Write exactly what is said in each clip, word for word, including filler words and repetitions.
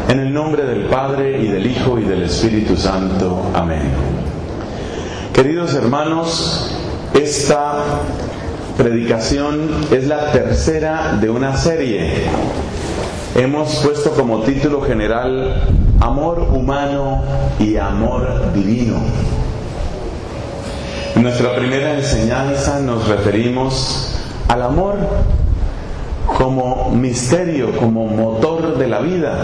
En el nombre del Padre, y del Hijo, y del Espíritu Santo. Amén. Queridos hermanos, esta predicación es la tercera de una serie. Hemos puesto como título general Amor humano y amor divino. En nuestra primera enseñanza nos referimos al amor como misterio, como motor de la vida.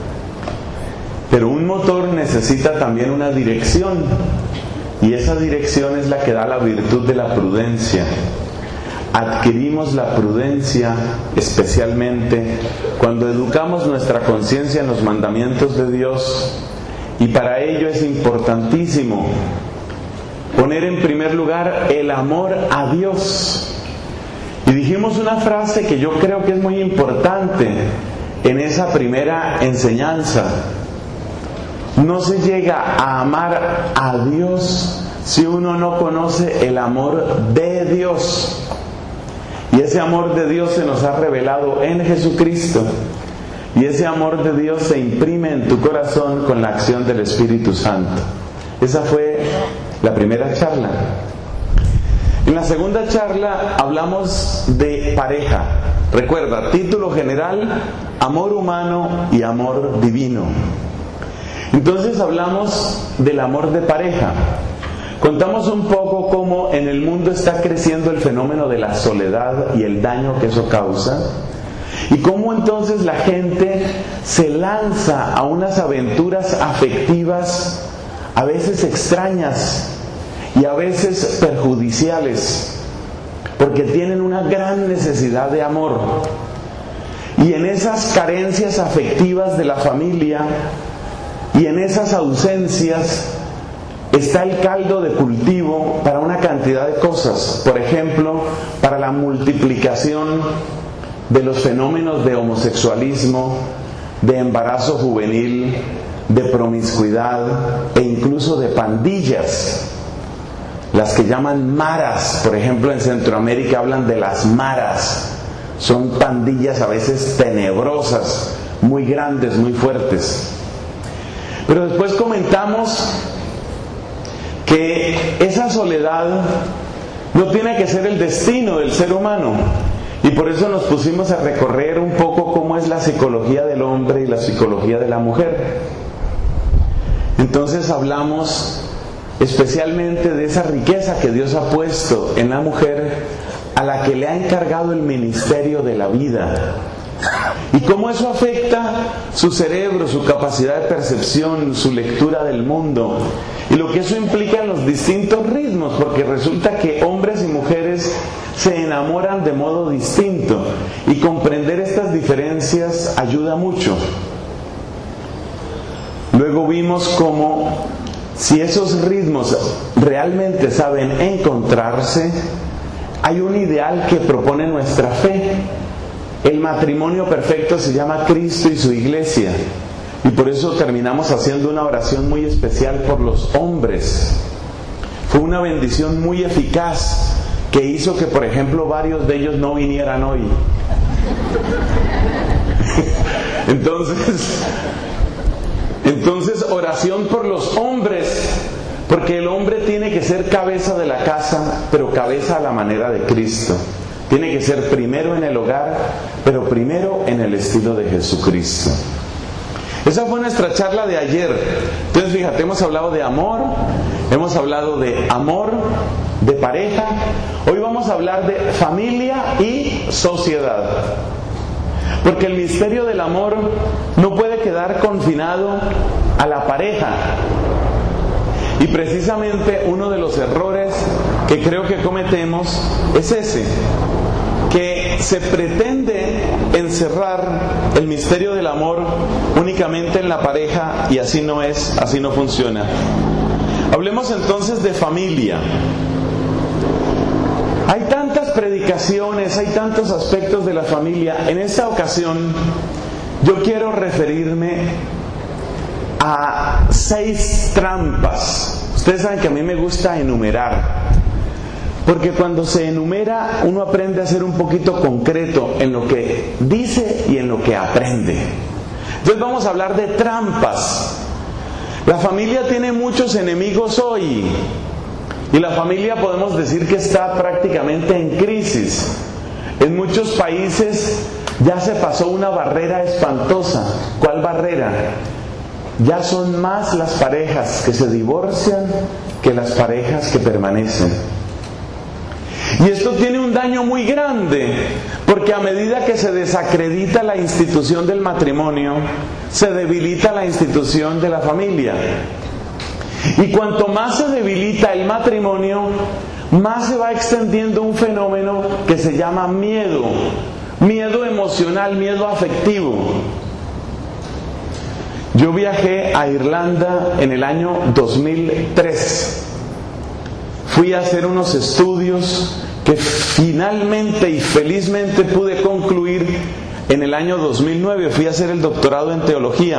Pero un motor necesita también una dirección, y esa dirección es la que da la virtud de la prudencia. Adquirimos la prudencia especialmente cuando educamos nuestra conciencia en los mandamientos de Dios, y para ello es importantísimo poner en primer lugar el amor a Dios. Y dijimos una frase que yo creo que es muy importante en esa primera enseñanza: no se llega a amar a Dios si uno no conoce el amor de Dios. Y ese amor de Dios se nos ha revelado en Jesucristo. Y ese amor de Dios se imprime en tu corazón con la acción del Espíritu Santo. Esa fue la primera charla. En la segunda charla hablamos de pareja. Recuerda, título general: amor humano y amor divino. Entonces hablamos del amor de pareja. Contamos un poco cómo en el mundo está creciendo el fenómeno de la soledad y el daño que eso causa, y cómo entonces la gente se lanza a unas aventuras afectivas a veces extrañas y a veces perjudiciales, porque tienen una gran necesidad de amor. Y en esas carencias afectivas de la familia y en esas ausencias está el caldo de cultivo para una cantidad de cosas. Por ejemplo, para la multiplicación de los fenómenos de homosexualismo, de embarazo juvenil, de promiscuidad e incluso de pandillas, las que llaman maras. Por ejemplo, en Centroamérica hablan de las maras. Son pandillas a veces tenebrosas, muy grandes, muy fuertes. Pero después comentamos que esa soledad no tiene que ser el destino del ser humano, y por eso nos pusimos a recorrer un poco cómo es la psicología del hombre y la psicología de la mujer. Entonces hablamos especialmente de esa riqueza que Dios ha puesto en la mujer, a la que le ha encargado el ministerio de la vida, y cómo eso afecta su cerebro, su capacidad de percepción, su lectura del mundo, y lo que eso implica en los distintos ritmos, porque resulta que hombres y mujeres se enamoran de modo distinto, y comprender estas diferencias ayuda mucho. Luego vimos cómo, si esos ritmos realmente saben encontrarse, hay un ideal que propone nuestra fe. El matrimonio perfecto se llama Cristo y su iglesia, y por eso terminamos haciendo una oración muy especial por los hombres. Fue una bendición muy eficaz que hizo que, por ejemplo, varios de ellos no vinieran hoy. Entonces, entonces oración por los hombres, porque el hombre tiene que ser cabeza de la casa, pero cabeza a la manera de Cristo. Tiene que ser primero en el hogar, pero primero en el estilo de Jesucristo. Esa fue nuestra charla de ayer. Entonces fíjate, hemos hablado de amor, hemos hablado de amor, de pareja. Hoy vamos a hablar de familia y sociedad. Porque el misterio del amor no puede quedar confinado a la pareja. Y precisamente uno de los errores que creo que cometemos es ese, que se pretende encerrar el misterio del amor únicamente en la pareja, y así no es, así no funciona. Hablemos entonces de familia. Hay tantas predicaciones, hay tantos aspectos de la familia. En esta ocasión yo quiero referirme a seis trampas. Ustedes saben que a mí me gusta enumerar, porque cuando se enumera uno aprende a ser un poquito concreto en lo que dice y en lo que aprende. Entonces vamos a hablar de trampas. La familia tiene muchos enemigos hoy. Y la familia podemos decir que está prácticamente en crisis. En muchos países ya se pasó una barrera espantosa. ¿Cuál barrera? Ya son más las parejas que se divorcian que las parejas que permanecen. Y esto tiene un daño muy grande, porque a medida que se desacredita la institución del matrimonio, se debilita la institución de la familia. Y cuanto más se debilita el matrimonio, más se va extendiendo un fenómeno que se llama miedo. Miedo emocional, miedo afectivo. Yo viajé a Irlanda en el año dos mil tres. Fui a hacer unos estudios que finalmente y felizmente pude concluir en el año dos mil nueve. Fui a hacer el doctorado en teología.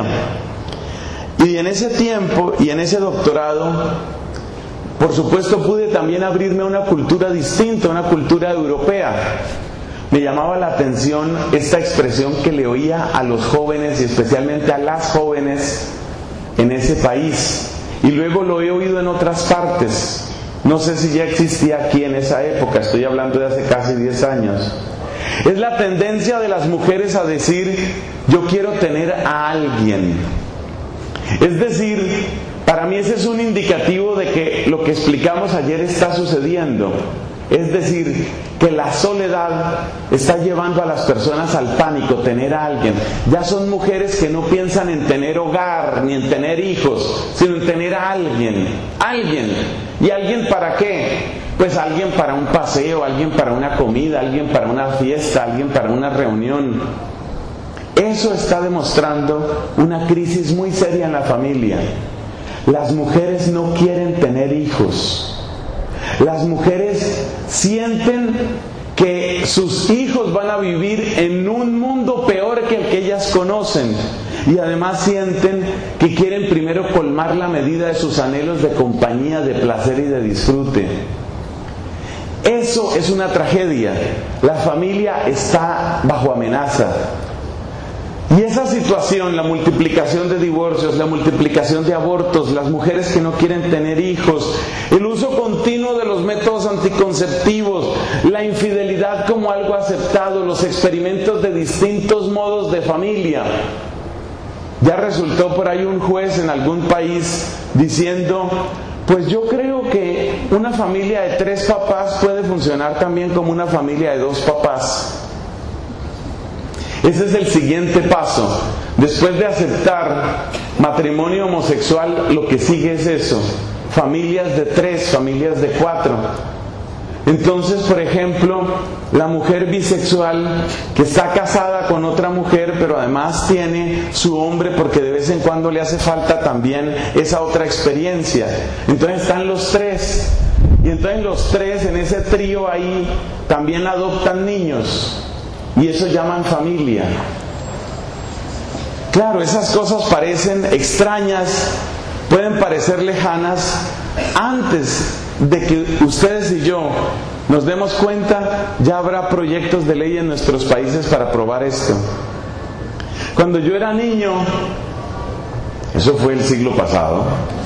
Y en ese tiempo y en ese doctorado, por supuesto, pude también abrirme a una cultura distinta, una cultura europea. Me llamaba la atención esta expresión que le oía a los jóvenes y especialmente a las jóvenes en ese país. Y luego lo he oído en otras partes. No sé si ya existía aquí en esa época, estoy hablando de hace casi diez años. Es la tendencia de las mujeres a decir, yo quiero tener a alguien. Es decir, para mí ese es un indicativo de que lo que explicamos ayer está sucediendo. Es decir, que la soledad está llevando a las personas al pánico, tener a alguien. Ya son mujeres que no piensan en tener hogar, ni en tener hijos, sino en tener a alguien. Alguien. ¿Y alguien para qué? Pues alguien para un paseo, alguien para una comida, alguien para una fiesta, alguien para una reunión. Eso está demostrando una crisis muy seria en la familia. Las mujeres no quieren tener hijos. Las mujeres sienten que sus hijos van a vivir en un mundo peor que el que ellas conocen. Y además sienten que quieren primero colmar la medida de sus anhelos de compañía, de placer y de disfrute. Eso es una tragedia. La familia está bajo amenaza. Y esa situación, la multiplicación de divorcios, la multiplicación de abortos, las mujeres que no quieren tener hijos, el uso continuo de los métodos anticonceptivos, la infidelidad como algo aceptado, los experimentos de distintos modos de familia. Ya resultó por ahí un juez en algún país diciendo, pues yo creo que una familia de tres papás puede funcionar también como una familia de dos papás. Ese es el siguiente paso. Después de aceptar matrimonio homosexual, lo que sigue es eso. Familias de tres, familias de cuatro. Entonces, por ejemplo, la mujer bisexual que está casada con otra mujer, pero además tiene su hombre porque de vez en cuando le hace falta también esa otra experiencia. Entonces están los tres. Y entonces los tres en ese trío ahí también adoptan niños. Y eso llaman familia. Claro, esas cosas parecen extrañas, pueden parecer lejanas. Antes de que ustedes y yo nos demos cuenta, ya habrá proyectos de ley en nuestros países para aprobar esto. Cuando yo era niño, eso fue el siglo pasado,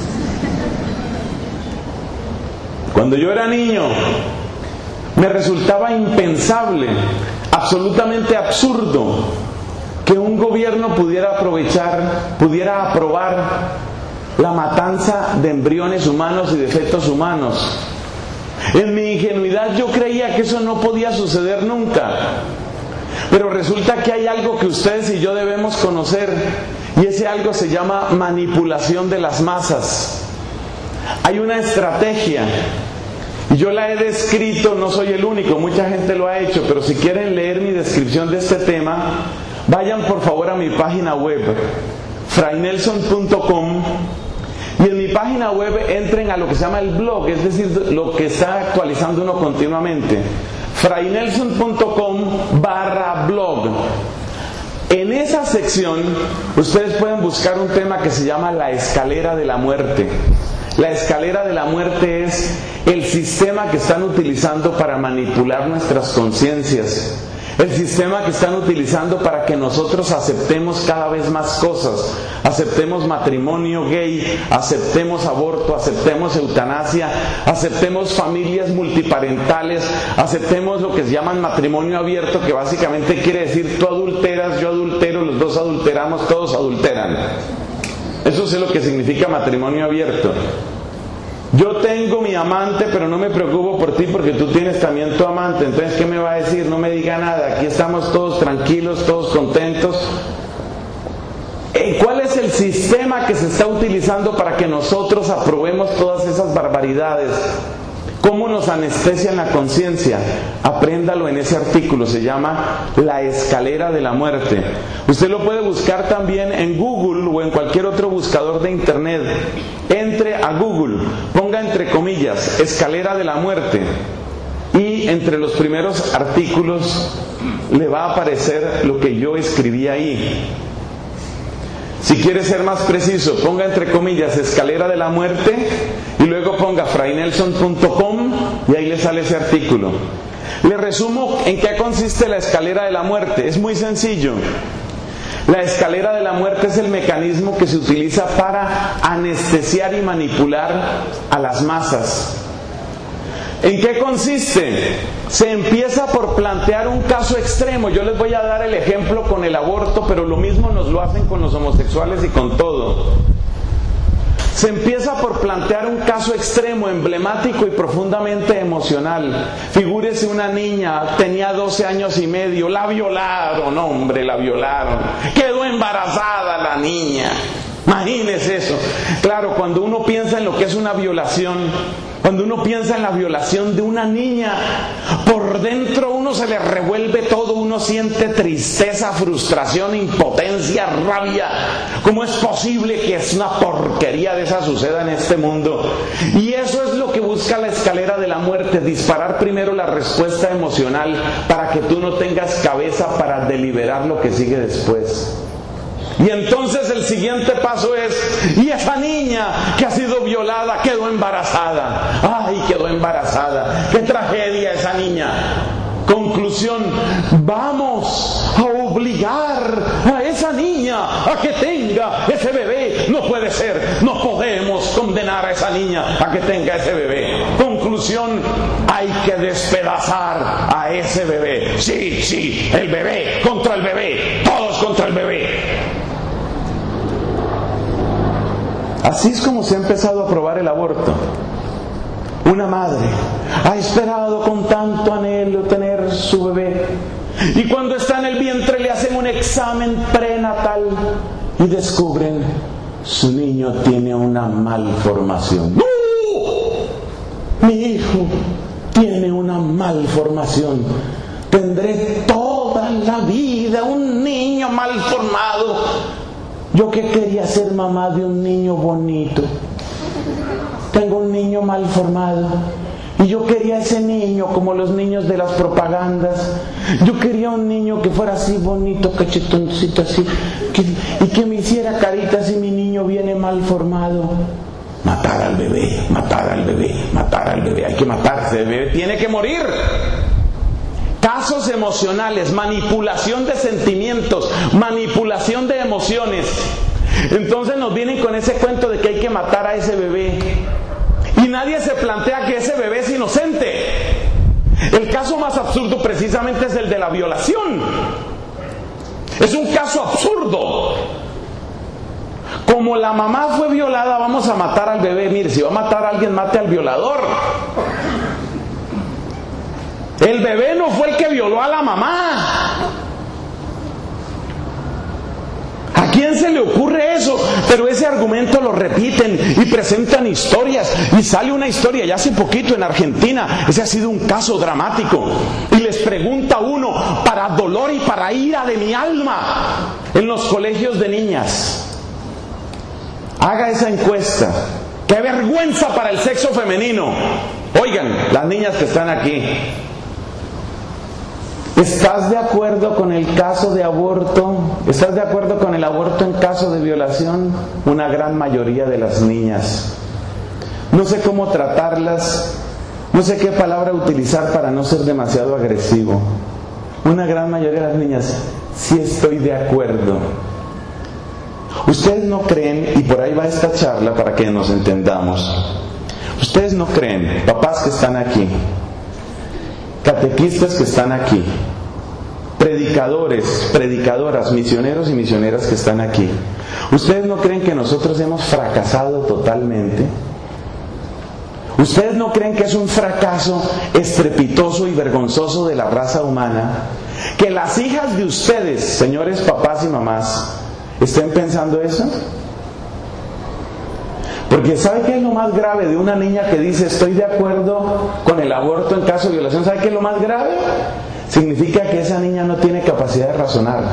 cuando yo era niño, me resultaba impensable, absolutamente absurdo, que un gobierno pudiera aprovechar, pudiera aprobar la matanza de embriones humanos y de fetos humanos. En mi ingenuidad yo creía que eso no podía suceder nunca. Pero resulta que hay algo que ustedes y yo debemos conocer, y ese algo se llama manipulación de las masas. Hay una estrategia. Y yo la he descrito, no soy el único, mucha gente lo ha hecho, pero si quieren leer mi descripción de este tema, vayan por favor a mi página web, fray nelson punto com, y en mi página web entren a lo que se llama el blog, es decir, lo que está actualizando uno continuamente, fray nelson punto com barra blog. En esa sección ustedes pueden buscar un tema que se llama la escalera de la muerte. La escalera de la muerte es el sistema que están utilizando para manipular nuestras conciencias. el sistema que están utilizando para que nosotros aceptemos cada vez más cosas, aceptemos matrimonio gay, aceptemos aborto, aceptemos eutanasia, aceptemos familias multiparentales, aceptemos lo que se llaman matrimonio abierto, que básicamente quiere decir tú adulteras, yo adultero, los dos adulteramos, todos adulteran. Eso es lo que significa matrimonio abierto. Yo tengo mi amante, pero no me preocupo por ti porque tú tienes también tu amante. Entonces, ¿qué me va a decir? No me diga nada. Aquí estamos todos tranquilos, todos contentos. ¿Cuál es el sistema que se está utilizando para que nosotros aprobemos todas esas barbaridades? ¿Cómo nos anestesian la conciencia? Apréndalo en ese artículo, se llama La Escalera de la Muerte. Usted lo puede buscar también en Google o en cualquier otro buscador de internet. Entre a Google, ponga entre comillas, Escalera de la Muerte. Y entre los primeros artículos le va a aparecer lo que yo escribí ahí. Si quiere ser más preciso, ponga entre comillas Escalera de la Muerte y luego ponga fray nelson punto com y ahí le sale ese artículo. Le resumo en qué consiste la escalera de la muerte. Es muy sencillo. La escalera de la muerte es el mecanismo que se utiliza para anestesiar y manipular a las masas. ¿En qué consiste? Se empieza por plantear un caso extremo. Yo les voy a dar el ejemplo con el aborto, pero lo mismo nos lo hacen con los homosexuales y con todo. Se empieza por plantear un caso extremo, emblemático y profundamente emocional. Figúrese una niña, tenía doce años y medio, la violaron, hombre, la violaron. Quedó embarazada la niña. Imagínese eso. Claro, cuando uno piensa en lo que es una violación, cuando uno piensa en la violación de una niña, por dentro uno se le revuelve todo, uno siente tristeza, frustración, impotencia, rabia. ¿Cómo es posible que es una porquería de esa suceda en este mundo? Y eso es lo que busca la escalera de la muerte, disparar primero la respuesta emocional para que tú no tengas cabeza para deliberar lo que sigue después. Y entonces el siguiente paso es, y esa niña que ha sido violada quedó embarazada. ¡Ay, quedó embarazada! ¡Qué tragedia esa niña! Conclusión, vamos a obligar a esa niña a que tenga ese bebé. No puede ser, no podemos condenar a esa niña a que tenga ese bebé. Conclusión, hay que despedazar a ese bebé. Sí, sí, el bebé contra el bebé, todos contra el bebé. Así es como se ha empezado a aprobar el aborto. Una madre ha esperado con tanto anhelo tener su bebé y cuando está en el vientre le hacen un examen prenatal y descubren su niño tiene una malformación. ¡No! Mi hijo tiene una malformación. Tendré toda la vida un niño malformado. Yo que quería ser mamá de un niño bonito, tengo un niño mal formado. Y yo quería ese niño como los niños de las propagandas. Yo quería un niño que fuera así bonito, cachetoncito así, que, y que me hiciera caritas y mi niño viene mal formado. Matar al bebé, matar al bebé, matar al bebé. Hay que matarse, el bebé tiene que morir. Casos emocionales, manipulación de sentimientos, manipulación de emociones. Entonces nos vienen con ese cuento de que hay que matar a ese bebé. Y nadie se plantea que ese bebé es inocente. El caso más absurdo precisamente es el de la violación. Es un caso absurdo. Como la mamá fue violada, vamos a matar al bebé. Mire, si va a matar a alguien, mate al violador. El bebé no fue el que violó a la mamá. ¿A quién se le ocurre eso? Pero ese argumento lo repiten y presentan historias. Y sale una historia ya hace poquito en Argentina. Ese ha sido un caso dramático. Y les pregunta uno, para dolor y para ira de mi alma, en los colegios de niñas. Haga esa encuesta. ¡Qué vergüenza para el sexo femenino! Oigan, las niñas que están aquí, ¿estás de acuerdo con el caso de aborto? ¿Estás de acuerdo con el aborto en caso de violación? Una gran mayoría de las niñas. No sé cómo tratarlas, no sé qué palabra utilizar para no ser demasiado agresivo. una gran mayoría de las niñas, sí estoy de acuerdo. Ustedes no creen, y por ahí va esta charla para que nos entendamos, ustedes no creen, papás que están aquí, catequistas que están aquí, predicadores, predicadoras, misioneros y misioneras que están aquí, ¿ustedes no creen que nosotros hemos fracasado totalmente? ¿Ustedes no creen que es un fracaso estrepitoso y vergonzoso de la raza humana que las hijas de ustedes, señores papás y mamás, estén pensando eso? Porque ¿sabe qué es lo más grave de una niña que dice estoy de acuerdo con el aborto en caso de violación? ¿Sabe qué es lo más grave? Significa que esa niña no tiene capacidad de razonar.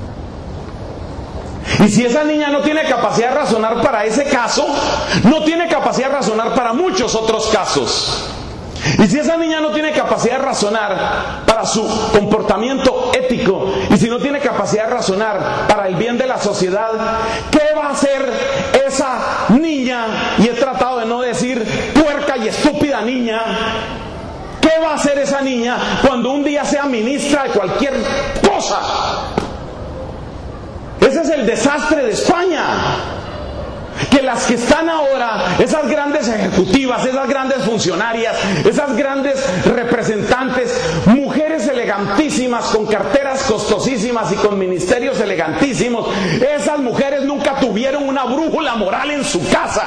Y si esa niña no tiene capacidad de razonar para ese caso, no tiene capacidad de razonar para muchos otros casos. Y si esa niña no tiene capacidad de razonar para su comportamiento ético, y si no tiene capacidad de razonar para el bien de la sociedad, ¿qué va a hacer esa niña? Y he tratado de no decir puerca y estúpida niña. ¿Qué va a hacer esa niña cuando un día sea ministra de cualquier cosa? Ese es el desastre de España. Que las que están ahora, esas grandes ejecutivas, esas grandes funcionarias, esas grandes representantes, mujeres elegantísimas, con carteras costosísimas y con ministerios elegantísimos, esas mujeres nunca tuvieron una brújula moral en su casa.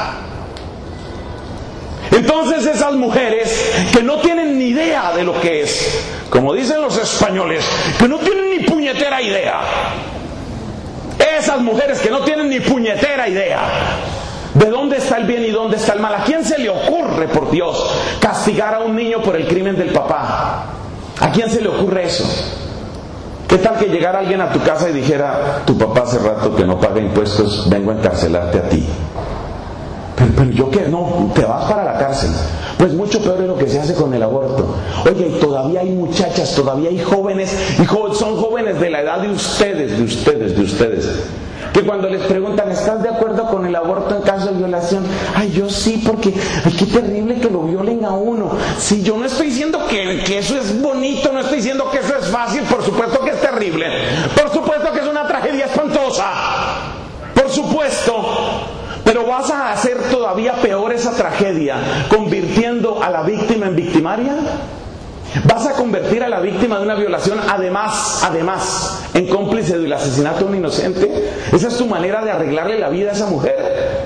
Entonces esas mujeres que no tienen ni idea de lo que es, como dicen los españoles, que no tienen ni puñetera idea, esas mujeres que no tienen ni puñetera idea de dónde está el bien y dónde está el mal. ¿A quién se le ocurre, por Dios, castigar a un niño por el crimen del papá? ¿A quién se le ocurre eso? ¿Qué tal que llegara alguien a tu casa y dijera, tu papá hace rato que no paga impuestos, vengo a encarcelarte a ti? Pero, pero yo qué, no, te vas para la cárcel. Pues mucho peor es lo que se hace con el aborto. Oye, y todavía hay muchachas, todavía hay jóvenes, y jo- son jóvenes de la edad de ustedes, de ustedes, de ustedes, que cuando les preguntan, ¿estás de acuerdo con el aborto en caso de violación? Ay, yo sí, porque ay, qué terrible que lo violen a uno. Sí, yo no estoy diciendo que, que eso es bonito, no estoy diciendo que eso es fácil, por supuesto que es terrible, por supuesto que es una tragedia espantosa, por supuesto. Pero vas a hacer todavía peor esa tragedia, convirtiendo a la víctima en victimaria. Vas a convertir a la víctima de una violación, además, además, en cómplice del asesinato de un inocente. Esa es tu manera de arreglarle la vida a esa mujer.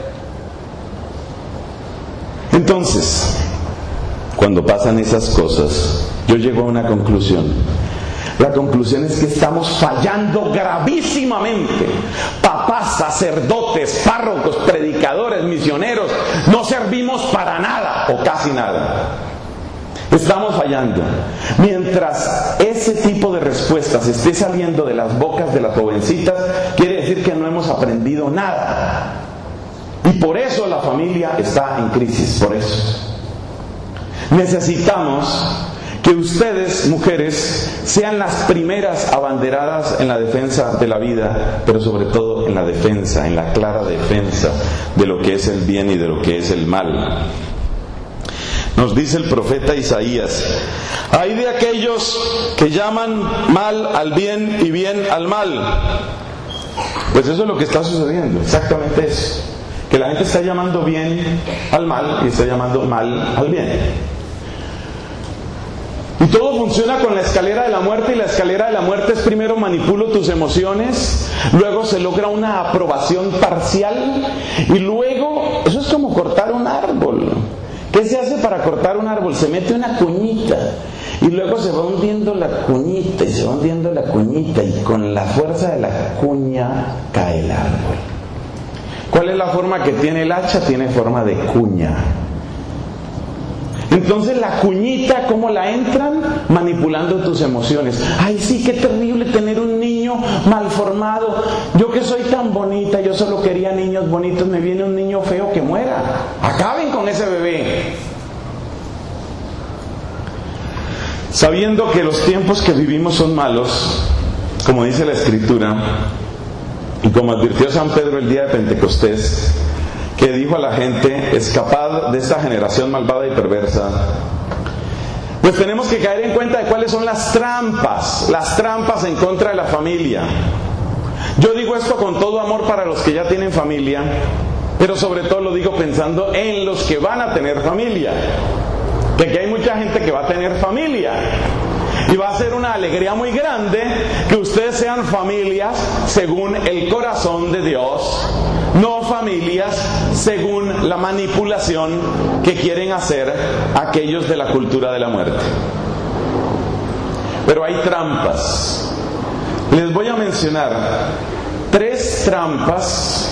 Entonces, cuando pasan esas cosas, yo llego a una conclusión. La conclusión es que estamos fallando gravísimamente. Papás, sacerdotes, párrocos, predicadores, misioneros, no servimos para nada o casi nada. Estamos fallando. Mientras ese tipo de respuestas esté saliendo de las bocas de las jovencitas, quiere decir que no hemos aprendido nada. Y por eso la familia está en crisis, por eso. Necesitamos que ustedes, mujeres, sean las primeras abanderadas en la defensa de la vida, pero sobre todo en la defensa, en la clara defensa de lo que es el bien y de lo que es el mal. Nos dice el profeta Isaías, hay de aquellos que llaman mal al bien y bien al mal. Pues eso es lo que está sucediendo, exactamente eso. Que la gente está llamando bien al mal y está llamando mal al bien. Y todo funciona con la escalera de la muerte, y la escalera de la muerte es: primero manipulo tus emociones, luego se logra una aprobación parcial, y luego, eso es como cortar un árbol. ¿Qué se hace para cortar un árbol? Se mete una cuñita, y luego se va hundiendo la cuñita, y se va hundiendo la cuñita, y con la fuerza de la cuña cae el árbol. ¿Cuál es la forma que tiene el hacha? Tiene forma de cuña. Entonces la cuñita, ¿cómo la entran? Manipulando tus emociones. Ay, sí, qué terrible tener un niño mal formado. Yo que soy tan bonita, yo solo quería niños bonitos, me viene un niño feo, que muera. Acaben con ese bebé. Sabiendo que los tiempos que vivimos son malos, como dice la Escritura, y como advirtió San Pedro el día de Pentecostés, que dijo a la gente: escapad de esta generación malvada y perversa. pues tenemos que caer en cuenta de cuáles son las trampas, las trampas en contra de la familia. Yo digo esto con todo amor para los que ya tienen familia, pero sobre todo lo digo pensando en los que van a tener familia. Que aquí hay mucha gente que va a tener familia. Y va a ser una alegría muy grande que ustedes sean familias según el corazón de Dios, no familias según la manipulación que quieren hacer aquellos de la cultura de la muerte. Pero hay trampas. Les voy a mencionar tres trampas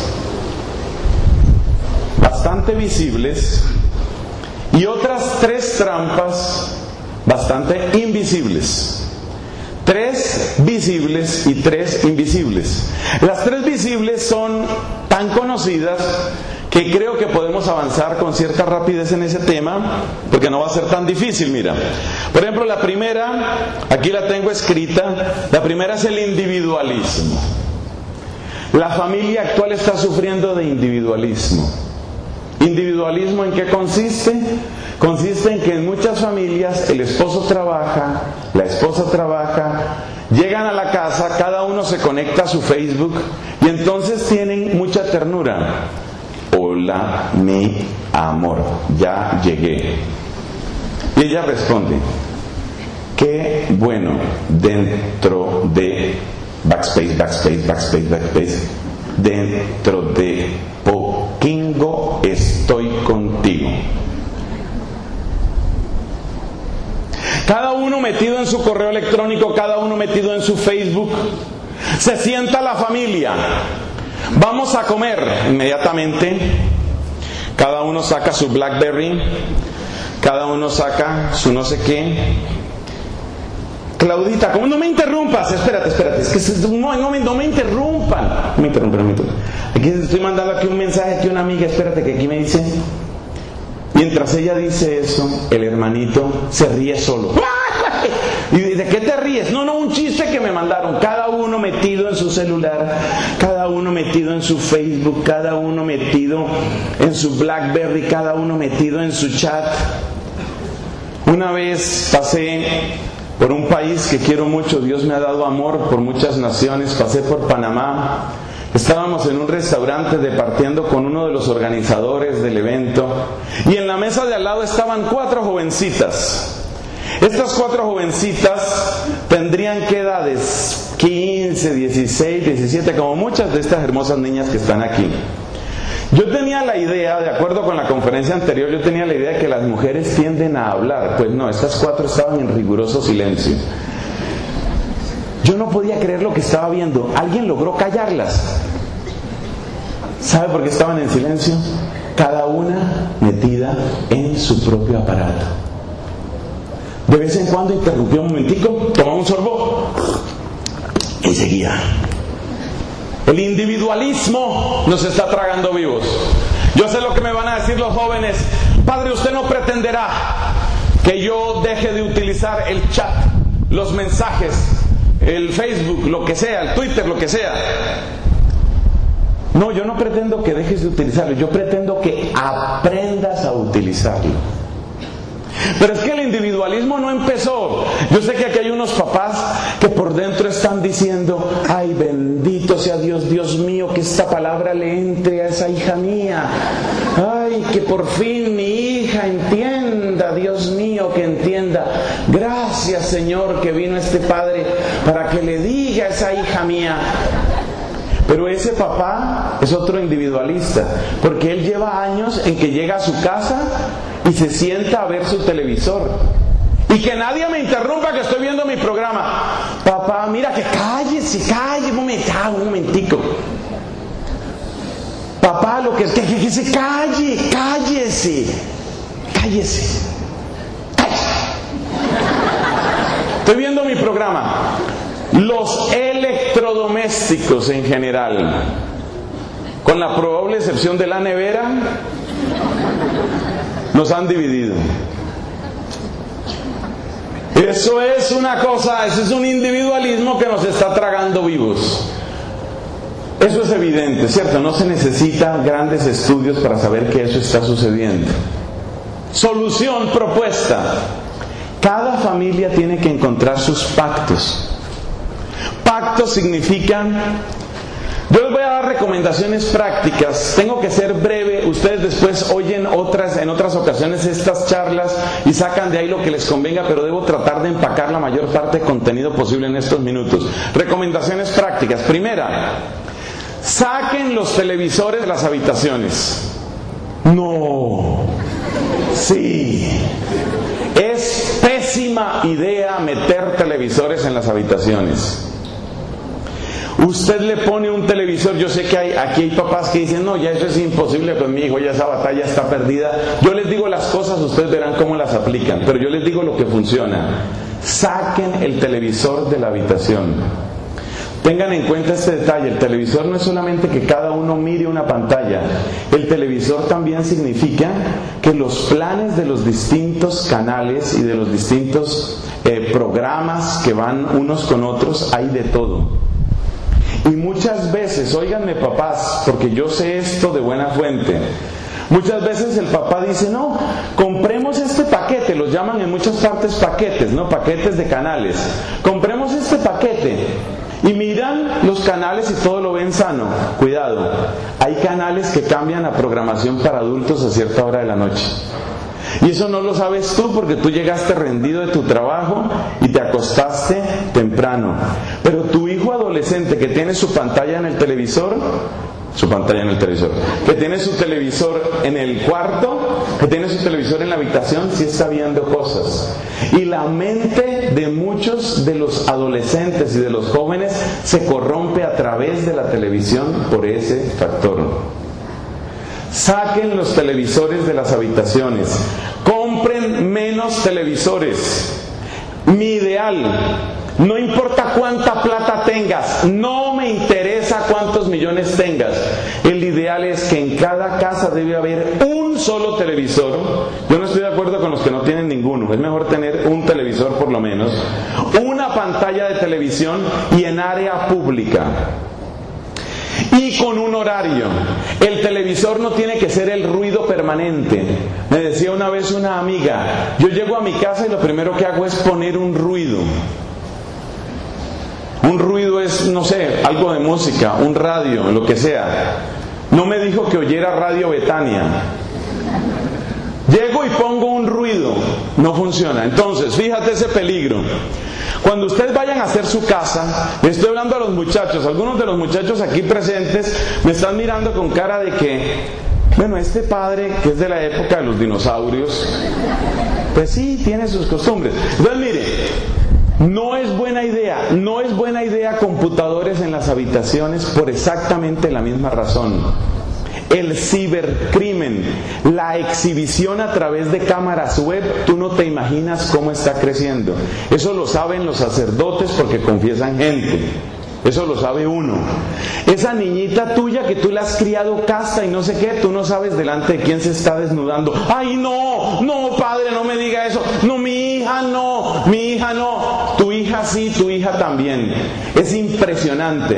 bastante visibles y otras tres trampas bastante invisibles. Tres visibles y tres invisibles. Las tres visibles son tan conocidas que creo que podemos avanzar con cierta rapidez en ese tema, porque no va a ser tan difícil. Mira, por ejemplo, la primera, aquí la tengo escrita, la primera es el individualismo. La familia actual está sufriendo de individualismo. ¿Individualismo en qué consiste? Consiste en que en muchas familias el esposo trabaja, la esposa trabaja, llegan a la casa, cada uno se conecta a su Facebook y entonces tienen mucha ternura. Hola, mi amor, ya llegué. Y ella responde, qué bueno, dentro de backspace, backspace, backspace, backspace, dentro de poquingo estoy contigo. Cada uno metido en su correo electrónico, cada uno metido en su Facebook. Se sienta la familia. Vamos a comer. Inmediatamente, cada uno saca su BlackBerry, cada uno saca su no sé qué. Claudita, ¿cómo no me interrumpas? Espérate, espérate, es que no, no, me, no me interrumpan. No me interrumpan, no me interrumpan. Aquí estoy mandando aquí un mensaje aquí a una amiga, espérate que aquí me dice. Mientras ella dice eso, el hermanito se ríe solo. ¿Y de qué te ríes? No, no, un chiste que me mandaron. Cada uno metido en su celular, cada uno metido en su Facebook, cada uno metido en su BlackBerry, cada uno metido en su chat. Una vez pasé por un país que quiero mucho, Dios me ha dado amor por muchas naciones, pasé por Panamá. Estábamos en un restaurante departiendo con uno de los organizadores del evento y en la mesa de al lado estaban cuatro jovencitas. Estas cuatro jovencitas tendrían ¿qué edades? quince, dieciséis, diecisiete, como muchas de estas hermosas niñas que están aquí. Yo tenía la idea, de acuerdo con la conferencia anterior, yo tenía la idea de que las mujeres tienden a hablar. Pues no, estas cuatro estaban en riguroso silencio. Yo no podía creer lo que estaba viendo. Alguien logró callarlas. ¿Sabe por qué estaban en silencio? Cada una metida en su propio aparato. De vez en cuando interrumpió un momentico, tomaba un sorbo y seguía. El individualismo nos está tragando vivos. Yo sé lo que me van a decir los jóvenes. Padre, usted no pretenderá que yo deje de utilizar el chat, los mensajes, el Facebook, lo que sea, el Twitter, lo que sea. No, yo no pretendo que dejes de utilizarlo, yo pretendo que aprendas a utilizarlo. Pero es que el individualismo no empezó. Yo sé que aquí hay unos papás que por dentro están diciendo, ay, bendito sea Dios, Dios mío, que esta palabra le entre a esa hija mía. Ay, que por fin mi hija entienda, Dios mío, que entienda. Gracias, Señor, que vino este padre para que le diga a esa hija mía. Pero ese papá es otro individualista, porque él lleva años en que llega a su casa y se sienta a ver su televisor. Y que nadie me interrumpa que estoy viendo mi programa. Papá, mira que cállese, cállese, un momento, un momentico. Papá, lo que es que, que, que se calle, cállese, cállese, cállese. Estoy viendo mi programa. Los electrodomésticos en general, con la probable excepción de la nevera, nos han dividido. Eso es una cosa, eso es un individualismo que nos está tragando vivos. Eso es evidente, ¿cierto? No se necesitan grandes estudios para saber que eso está sucediendo. Solución propuesta. cada familia tiene que encontrar sus pactos. Pactos significan... Yo les voy a dar recomendaciones prácticas. Tengo que ser breve. Ustedes después oyen otras, en otras ocasiones estas charlas y sacan de ahí lo que les convenga, pero debo tratar de empacar la mayor parte de contenido posible en estos minutos. Recomendaciones prácticas. Primera, saquen los televisores de las habitaciones. No. Sí. Es pésima idea meter televisores en las habitaciones. Usted le pone un televisor, yo sé que hay, aquí hay papás que dicen, no, ya eso es imposible con mi hijo, ya esa batalla está perdida. Yo les digo las cosas, ustedes verán cómo las aplican, pero yo les digo lo que funciona. Saquen el televisor de la habitación. Tengan en cuenta este detalle, el televisor no es solamente que cada uno mire una pantalla, el televisor también significa que los planes de los distintos canales y de los distintos eh, programas que van unos con otros, hay de todo. Y muchas veces, óiganme papás, porque yo sé esto de buena fuente, muchas veces el papá dice, no, compremos este paquete, los llaman en muchas partes paquetes, ¿no? Paquetes de canales. Compremos este paquete y miran los canales y todo lo ven sano. Cuidado, hay canales que cambian la programación para adultos a cierta hora de la noche. Y eso no lo sabes tú porque tú llegaste rendido de tu trabajo y te acostaste temprano. Pero tu hijo adolescente que tiene su pantalla en el televisor, su pantalla en el televisor, que tiene su televisor en el cuarto, que tiene su televisor en la habitación, sí está viendo cosas. Y la mente de muchos de los adolescentes y de los jóvenes se corrompe a través de la televisión por ese factor. Saquen los televisores de las habitaciones. Compren menos televisores. Mi ideal, no importa cuánta plata tengas, no me interesa cuántos millones tengas. El ideal es que en cada casa debe haber un solo televisor. Yo no estoy de acuerdo con los que no tienen ninguno. Es mejor tener un televisor por lo menos. Una pantalla de televisión y en área pública. Y con un horario. El televisor no tiene que ser el ruido permanente. Me decía una vez una amiga, yo llego a mi casa y lo primero que hago es poner un ruido. Un ruido es, no sé, algo de música, un radio, lo que sea. No me dijo que oyera Radio Betania. Llego y pongo un ruido, no funciona. Entonces, fíjate ese peligro. Cuando ustedes vayan a hacer su casa, le estoy hablando a los muchachos, algunos de los muchachos aquí presentes me están mirando con cara de que, bueno, este padre que es de la época de los dinosaurios, pues sí, tiene sus costumbres. Entonces, mire, no es buena idea, no es buena idea computadores en las habitaciones por exactamente la misma razón. El cibercrimen, la exhibición a través de cámaras web, tú no te imaginas cómo está creciendo. Eso lo saben los sacerdotes porque confiesan gente. Eso lo sabe uno. Esa niñita tuya que tú la has criado casta y no sé qué, tú no sabes delante de quién se está desnudando. ¡Ay, no! No, padre, no me diga eso. No, mi hija no, mi hija no. Tu hija sí, tu hija también. Es impresionante.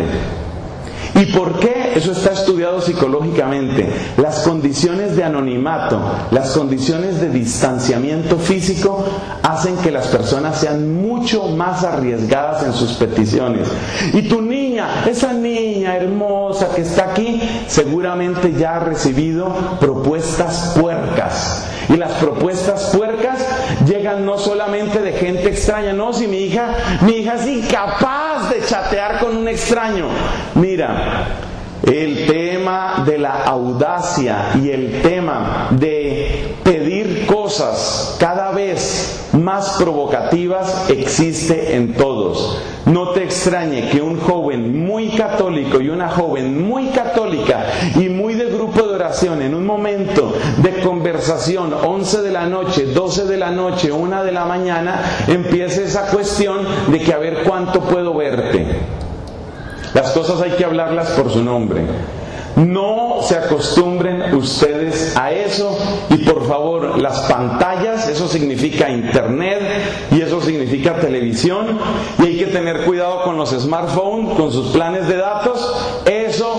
¿Y por qué? Eso está estudiado psicológicamente. Las condiciones de anonimato, las condiciones de distanciamiento físico hacen que las personas sean mucho más arriesgadas en sus peticiones. Y tu niña, esa niña hermosa que está aquí, seguramente ya ha recibido propuestas puercas. Y las propuestas puercas llegan no solamente de gente extraña. No, si mi hija, mi hija es incapaz de chatear con un extraño. Mira, el tema de la audacia y el tema de pedir cosas cada vez más provocativas existe en todos. No te extrañe que un joven muy católico y una joven muy católica y muy de grupo de oración, en un momento de conversación, once de la noche, doce de la noche, una de la mañana, empiece esa cuestión de que a ver cuánto puedo verte. Las cosas hay que hablarlas por su nombre. No se acostumbren ustedes a eso y por favor, las pantallas, eso significa internet y eso significa televisión y hay que tener cuidado con los smartphones, con sus planes de datos, eso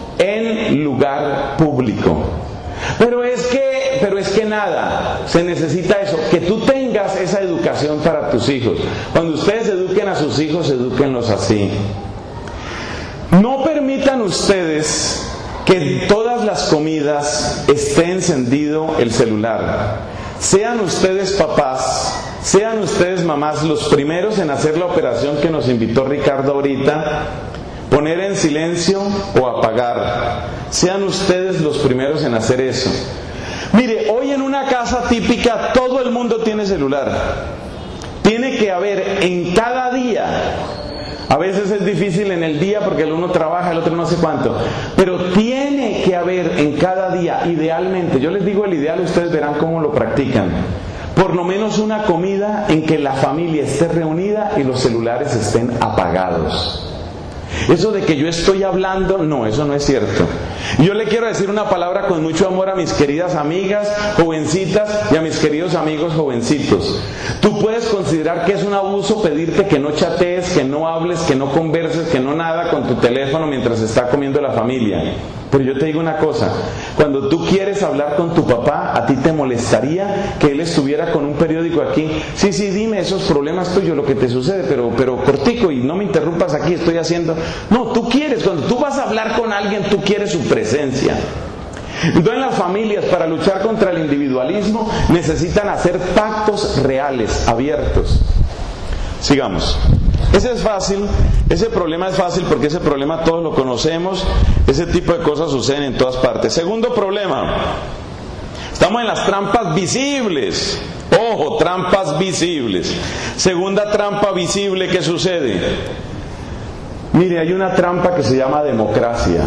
en lugar público. Pero es que, pero es que nada, se necesita eso, que tú tengas tengas esa educación para tus hijos. Cuando ustedes eduquen a sus hijos, edúquenlos así. No permitan ustedes que en todas las comidas esté encendido el celular. Sean ustedes papás, sean ustedes mamás los primeros en hacer la operación que nos invitó Ricardo ahorita, poner en silencio o apagar. Sean ustedes los primeros en hacer eso. Mire, hoy en una casa típica todo el mundo tiene celular. Tiene que haber en cada día. A veces es difícil en el día porque el uno trabaja, el otro no sé cuánto. Pero tiene que haber en cada día, idealmente, yo les digo el ideal, ustedes verán cómo lo practican. Por lo menos una comida en que la familia esté reunida y los celulares estén apagados. Eso de que yo estoy hablando, no, eso no es cierto. Yo le quiero decir una palabra con mucho amor a mis queridas amigas jovencitas y a mis queridos amigos jovencitos. Tú puedes considerar que es un abuso pedirte que no chatees, que no hables, que no converses, que no nada con tu teléfono mientras está comiendo la familia. Pero yo te digo una cosa, cuando tú quieres hablar con tu papá, a ti te molestaría que él estuviera con un periódico aquí. Sí, sí, dime esos problemas tuyos, lo que te sucede, pero, pero cortico y no me interrumpas aquí, estoy haciendo... No, tú quieres, cuando tú vas a hablar con alguien, tú quieres su presencia. Entonces las familias, para luchar contra el individualismo, necesitan hacer pactos reales, abiertos. Sigamos. Ese es fácil, ese problema es fácil porque ese problema todos lo conocemos, ese tipo de cosas suceden en todas partes. Segundo problema, estamos en las trampas visibles. Ojo, trampas visibles. Segunda trampa visible que sucede. Mire, hay una trampa que se llama democracia.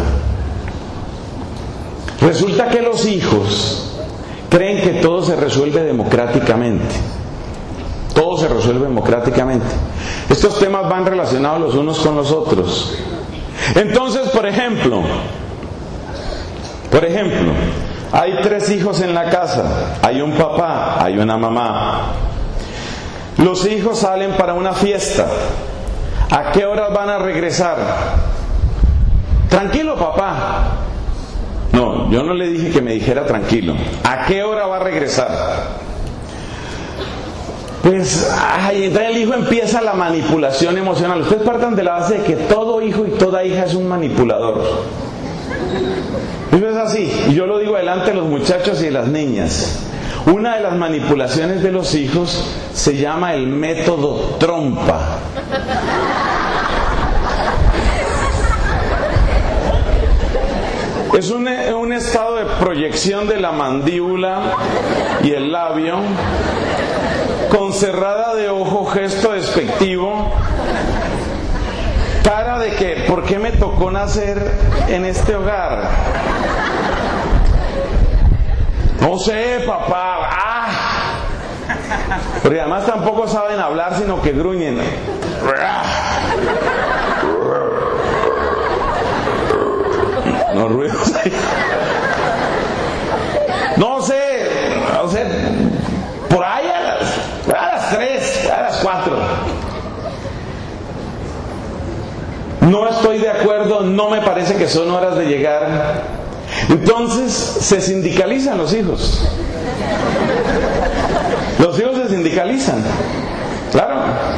Resulta que los hijos creen que todo se resuelve democráticamente. Todo se resuelve democráticamente. Estos temas van relacionados los unos con los otros. Entonces, por ejemplo, por ejemplo, hay tres hijos en la casa. Hay un papá, hay una mamá. Los hijos salen para una fiesta. ¿A qué horas van a regresar? Tranquilo, papá. No, yo no le dije que me dijera tranquilo. ¿A qué hora va a regresar? Pues, ay, entonces el hijo empieza la manipulación emocional. Ustedes partan de la base de que todo hijo y toda hija es un manipulador. Eso es así. Y yo lo digo delante de los muchachos y de las niñas. Una de las manipulaciones de los hijos se llama el método trompa. Es un, un estado de proyección de la mandíbula y el labio, con cerrada de ojo, gesto despectivo, cara de que, ¿por qué me tocó nacer en este hogar? No sé, papá. ¡Ah! Porque además tampoco saben hablar, sino que gruñen. Los ruidos ahí. No sé, no sé, por ahí a las, a las tres, a las cuatro. No estoy de acuerdo, no me parece que son horas de llegar. Entonces se sindicalizan los hijos. Los hijos se sindicalizan. Claro.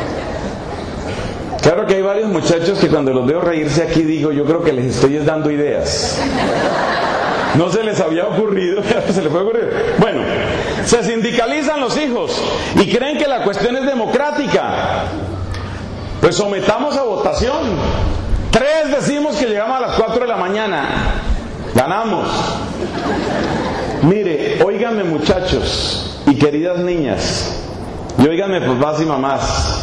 Claro que hay varios muchachos que cuando los veo reírse aquí digo, yo creo que les estoy dando ideas. No se les había ocurrido, se les puede ocurrir. Bueno, se sindicalizan los hijos y creen que la cuestión es democrática. Pues sometamos a votación. Tres decimos que llegamos a las cuatro de la mañana. Ganamos. Mire, óiganme muchachos y queridas niñas, y óiganme papás y mamás.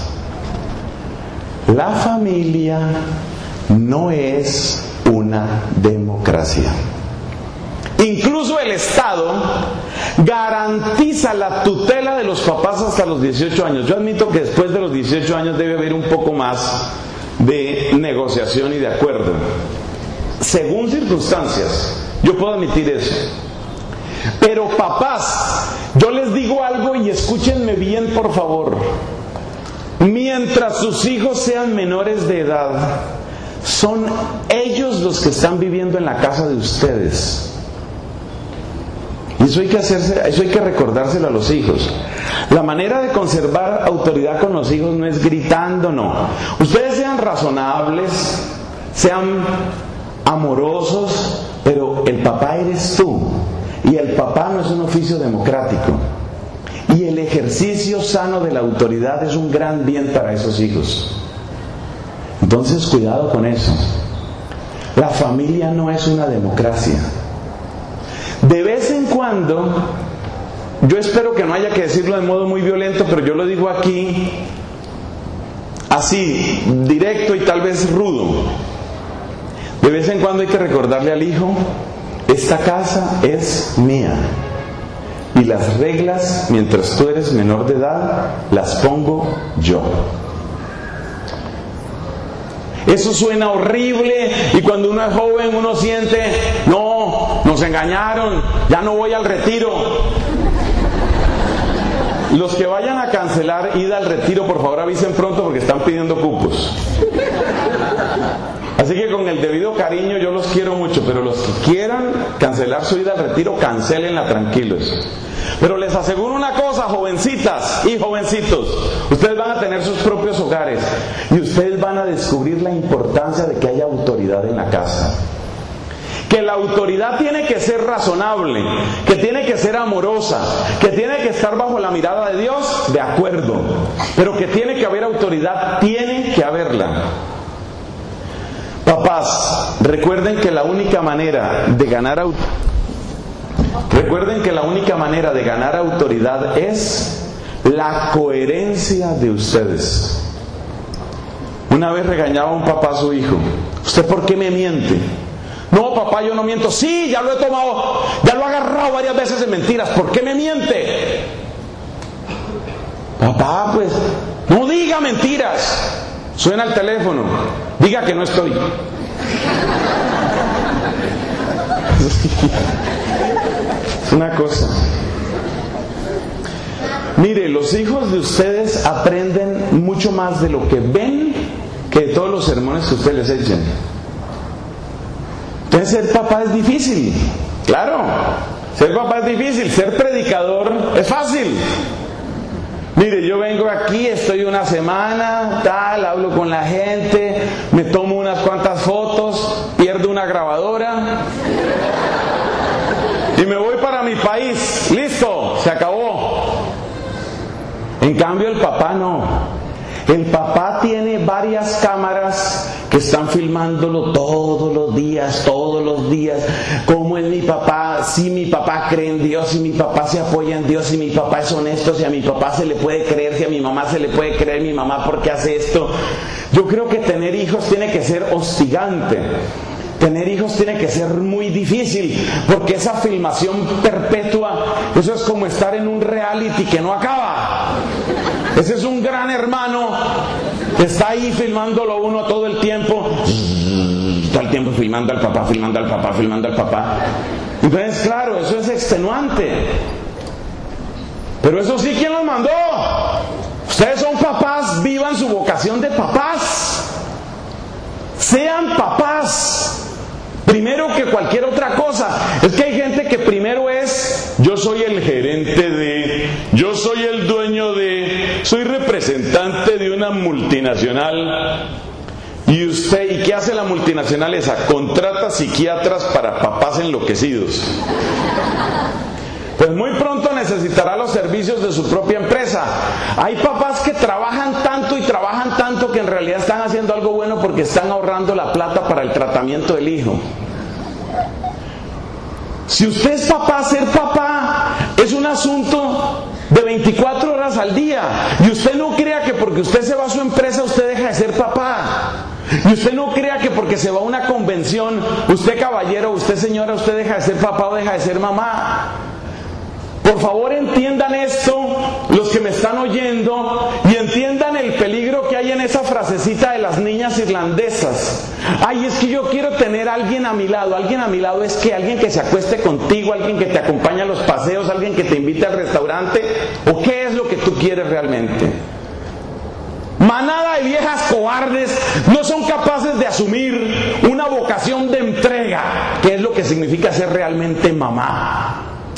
La familia no es una democracia. Incluso el Estado garantiza la tutela de los papás hasta los dieciocho años. Yo admito que después de los dieciocho años debe haber un poco más de negociación y de acuerdo. Según circunstancias, yo puedo admitir eso. Pero papás, yo les digo algo y escúchenme bien, por favor. Mientras sus hijos sean menores de edad, son ellos los que están viviendo en la casa de ustedes. Y eso hay que hacerse, eso hay que recordárselo a los hijos. La manera de conservar autoridad con los hijos no es gritando, no. Ustedes sean razonables, sean amorosos, pero el papá eres tú. Y el papá no es un oficio democrático. Y el ejercicio sano de la autoridad es un gran bien para esos hijos. Entonces, cuidado con eso. La familia no es una democracia. De vez en cuando, yo espero que no haya que decirlo de modo muy violento, pero yo lo digo aquí así, directo y tal vez rudo. De vez en cuando hay que recordarle al hijo: esta casa es mía y las reglas, mientras tú eres menor de edad, las pongo yo. Eso suena horrible, y cuando uno es joven uno siente: no, nos engañaron, ya no voy al retiro. Los que vayan a cancelar ida al retiro, por favor avisen pronto, porque están pidiendo cupos. Así que con el debido cariño, yo los quiero mucho, pero los que quieran cancelar su ida al retiro, cancélenla tranquilos. Pero les aseguro una cosa, jovencitas y jovencitos: ustedes van a tener sus propios hogares y ustedes van a descubrir la importancia de que haya autoridad en la casa. Que la autoridad tiene que ser razonable, que tiene que ser amorosa, que tiene que estar bajo la mirada de Dios, de acuerdo. Pero que tiene que haber autoridad, tiene que haberla. Papás, recuerden que la única manera de ganar autoridad Recuerden que la única manera de ganar autoridad es la coherencia de ustedes. Una vez regañaba un papá a su hijo: ¿usted por qué me miente? No, papá, yo no miento. Sí, ya lo he tomado, ya lo he agarrado varias veces en mentiras. ¿Por qué me miente? Papá, pues, no diga mentiras. Suena el teléfono, diga que no estoy. Es una cosa. Mire, los hijos de ustedes aprenden mucho más de lo que ven que de todos los sermones que ustedes les echen. Entonces, ser papá es difícil. Claro, ser papá es difícil. Ser predicador es fácil. Mire, yo vengo aquí, estoy una semana, tal, hablo con la gente, me tomo unas cuantas fotos, pierdo una grabadora y me voy para mi país. Listo, se acabó. En cambio, el papá no. El papá tiene varias cámaras que están filmándolo todos los días, todos los días. ¿Cómo es mi papá? Si mi papá cree en Dios, si mi papá se apoya en Dios, si mi papá es honesto, si a mi papá se le puede creer, si a mi mamá se le puede creer, mi mamá ¿por qué hace esto? Yo creo que tener hijos tiene que ser hostigante. Tener hijos tiene que ser muy difícil, porque esa filmación perpetua, eso es como estar en un reality que no acaba. Ese es un gran hermano que está ahí filmándolo uno todo el tiempo, todo el tiempo filmando al papá, filmando al papá, filmando al papá. Entonces, claro, eso es extenuante. Pero eso sí, ¿quién los mandó? Ustedes son papás, vivan su vocación de papás. Sean papás. Primero que cualquier otra cosa. Es que hay gente que primero es: yo soy el gerente de, yo soy el dueño de, soy representante de una multinacional. Y usted, ¿y qué hace la multinacional esa? Contrata psiquiatras para papás enloquecidos. Pues muy pronto necesitará los servicios de su propia empresa. Hay papás que trabajan tanto y trabajan tanto que en realidad están haciendo algo bueno porque están ahorrando la plata para el tratamiento del hijo. Si usted es papá, ser papá es un asunto de veinticuatro horas al día. Y usted no crea que porque usted se va a su empresa usted deja de ser papá. Y usted no crea que porque se va a una convención, usted caballero, usted señora, usted deja de ser papá o deja de ser mamá. Por favor, entiendan esto, los que me están oyendo, y entiendan el peligro que hay en esa frasecita de las niñas irlandesas. Ay, es que yo quiero tener a alguien a mi lado. Alguien a mi lado es que alguien que se acueste contigo, alguien que te acompañe a los paseos, alguien que te invite al restaurante. ¿O qué es lo que tú quieres realmente? Manada de viejas cobardes no son capaces de asumir una vocación de entrega, que es lo que significa ser realmente mamá.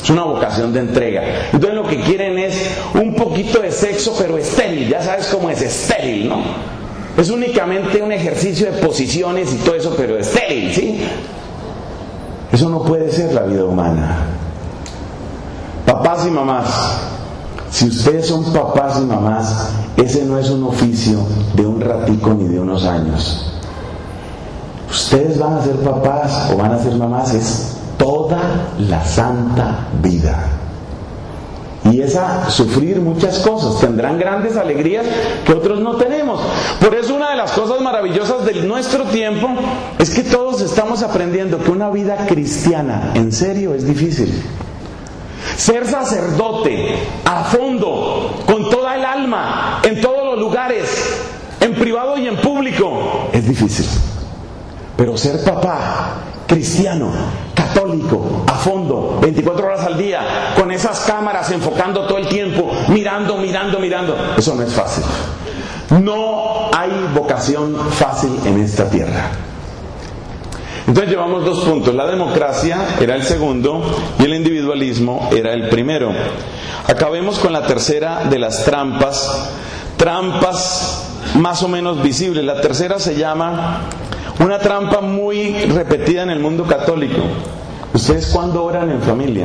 Es una vocación de entrega. Entonces lo que quieren es un poquito de sexo, pero estéril. Ya sabes cómo es, estéril, ¿no? Es únicamente un ejercicio de posiciones y todo eso, pero estéril, ¿sí? Eso no puede ser la vida humana. Papás y mamás, si ustedes son papás y mamás, ese no es un oficio de un ratico ni de unos años. Ustedes van a ser papás o van a ser mamás, es toda la santa vida. Y es a sufrir muchas cosas. Tendrán grandes alegrías que otros no tenemos. Por eso una de las cosas maravillosas de nuestro tiempo es que todos estamos aprendiendo que una vida cristiana, en serio, es difícil. Ser sacerdote a fondo, con toda el alma, en todos los lugares, en privado y en público, es difícil. Pero ser papá, cristiano, católico, a fondo, veinticuatro horas al día, con esas cámaras enfocando todo el tiempo, mirando, mirando, mirando, eso no es fácil. No hay vocación fácil en esta tierra. Entonces llevamos dos puntos. La democracia era el segundo y el individualismo era el primero. Acabemos con la tercera de las trampas. Trampas más o menos visibles. La tercera se llama una trampa muy repetida en el mundo católico. ¿Ustedes cuándo oran en familia?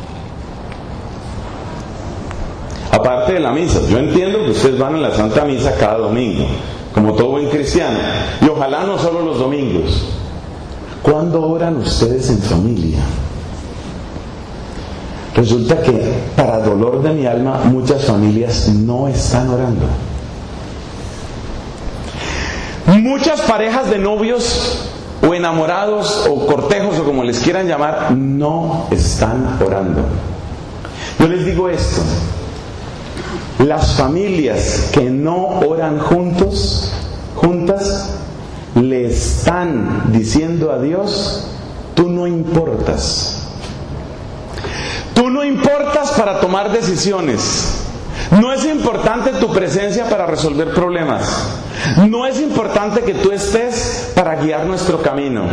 Aparte de la misa. Yo entiendo que ustedes van a la Santa Misa cada domingo, como todo buen cristiano. Y ojalá no solo los domingos. ¿Cuándo oran ustedes en familia? Resulta que, para dolor de mi alma, muchas familias no están orando. Muchas parejas de novios o enamorados o cortejos o como les quieran llamar, no están orando. Yo les digo esto: las familias que no oran juntos, juntas, le están diciendo a Dios: tú no importas. Tú no importas para tomar decisiones. No es importante tu presencia para resolver problemas. No es importante que tú estés para guiar nuestro camino.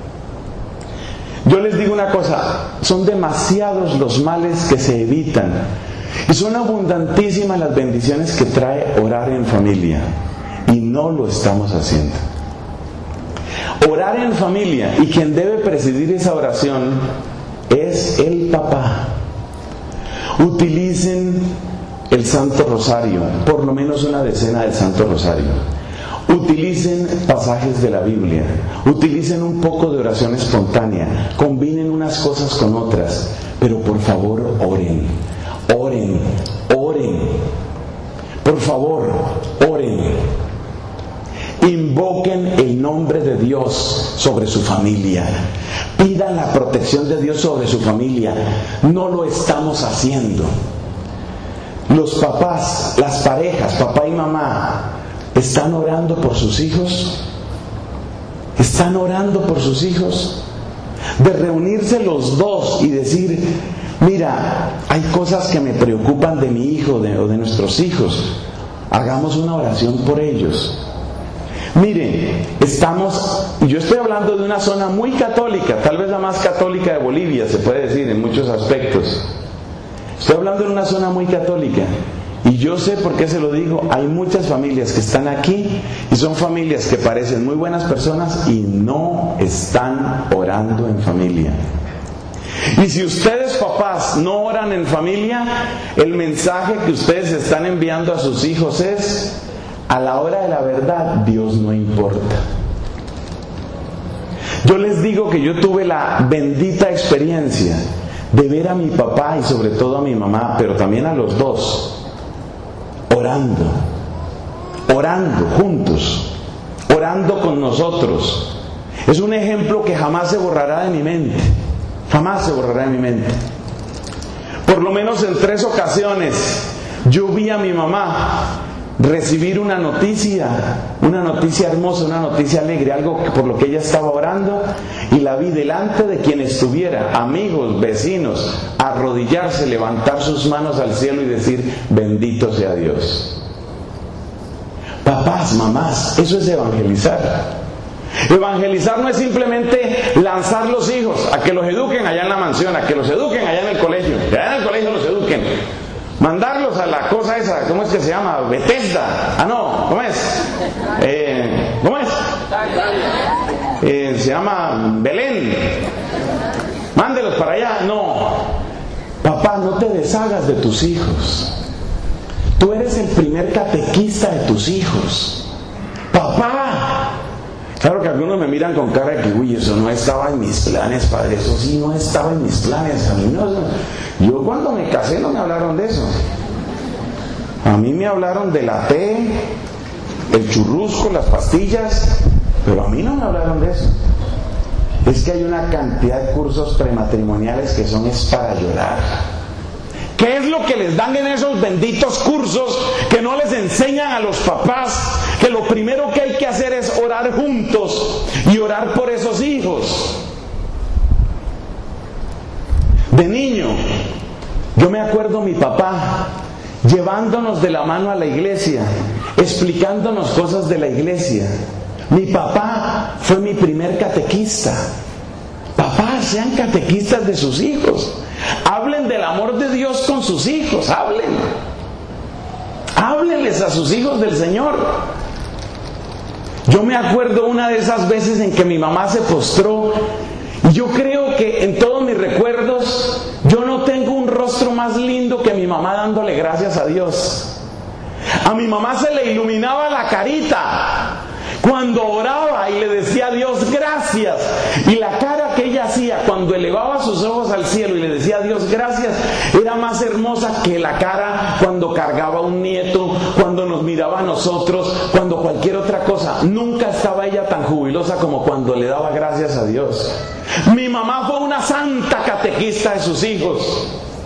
Yo les digo una cosa: son demasiados los males que se evitan y son abundantísimas las bendiciones que trae orar en familia, y no lo estamos haciendo. Orar en familia, y quien debe presidir esa oración es el papá. Utilicen el Santo Rosario, por lo menos una decena del Santo Rosario. Utilicen pasajes de la Biblia. Utilicen un poco de oración espontánea. Combinen unas cosas con otras. Pero por favor, oren. Oren. Oren. Por favor, oren. Invoquen el nombre de Dios sobre su familia. Pidan la protección de Dios sobre su familia. No lo estamos haciendo. Los papás, las parejas, papá y mamá, ¿están orando por sus hijos? ¿Están orando por sus hijos? De reunirse los dos y decir: mira, hay cosas que me preocupan de mi hijo de, o de nuestros hijos. Hagamos una oración por ellos. Miren, estamos, y yo estoy hablando de una zona muy católica, tal vez la más católica de Bolivia, se puede decir en muchos aspectos. Estoy hablando de una zona muy católica, y yo sé por qué se lo digo. Hay muchas familias que están aquí y son familias que parecen muy buenas personas y no están orando en familia. Y si ustedes, papás, no oran en familia, el mensaje que ustedes están enviando a sus hijos es: a la hora de la verdad, Dios no importa. Yo les digo que yo tuve la bendita experiencia de ver a mi papá y sobre todo a mi mamá, pero también a los dos, orando, orando juntos, orando con nosotros. Es un ejemplo que jamás se borrará de mi mente, jamás se borrará de mi mente. Por lo menos en tres ocasiones yo vi a mi mamá recibir una noticia, una noticia hermosa, una noticia alegre, algo por lo que ella estaba orando, y la vi delante de quien estuviera, amigos, vecinos, arrodillarse, levantar sus manos al cielo y decir: bendito sea Dios. Papás, mamás, eso es evangelizar. Evangelizar no es simplemente lanzar los hijos a que los eduquen allá en la mansión, a que los eduquen allá en el colegio, que allá en el colegio los eduquen. Mandarlos a la cosa esa, ¿cómo es que se llama? Bethesda. Ah, no, ¿cómo es? Eh, ¿Cómo es? Eh, se llama Belén. Mándelos para allá. No. Papá, no te deshagas de tus hijos. Tú eres el primer catequista de tus hijos. Papá. Claro que algunos me miran con cara de que, uy, eso no estaba en mis planes, padre. Eso sí no estaba en mis planes. A mí no. Yo cuando me casé no me hablaron de eso. A mí me hablaron de la té, el churrusco, las pastillas, pero a mí no me hablaron de eso. Es que hay una cantidad de cursos prematrimoniales que son es para llorar. ¿Qué es lo que les dan en esos benditos cursos que no les enseñan a los papás que lo primero que hay que hacer es orar juntos y orar por esos hijos? De niño, yo me acuerdo mi papá llevándonos de la mano a la iglesia, explicándonos cosas de la iglesia. Mi papá fue mi primer catequista. Papás, sean catequistas de sus hijos. Hablen del amor de Dios con sus hijos, hablen. Háblenles a sus hijos del Señor. Yo me acuerdo una de esas veces en que mi mamá se postró. Y yo creo que en todos mis recuerdos, yo no tengo un rostro más lindo que mi mamá dándole gracias a Dios. A mi mamá se le iluminaba la carita cuando oraba y le decía a Dios gracias, y la cara que ella hacía cuando elevaba sus ojos al cielo y le decía a Dios gracias era más hermosa que la cara cuando cargaba un nieto, cuando nos miraba a nosotros, cuando cualquier otra cosa. Nunca estaba ella tan jubilosa como cuando le daba gracias a Dios. Mi mamá fue una santa catequista de sus hijos.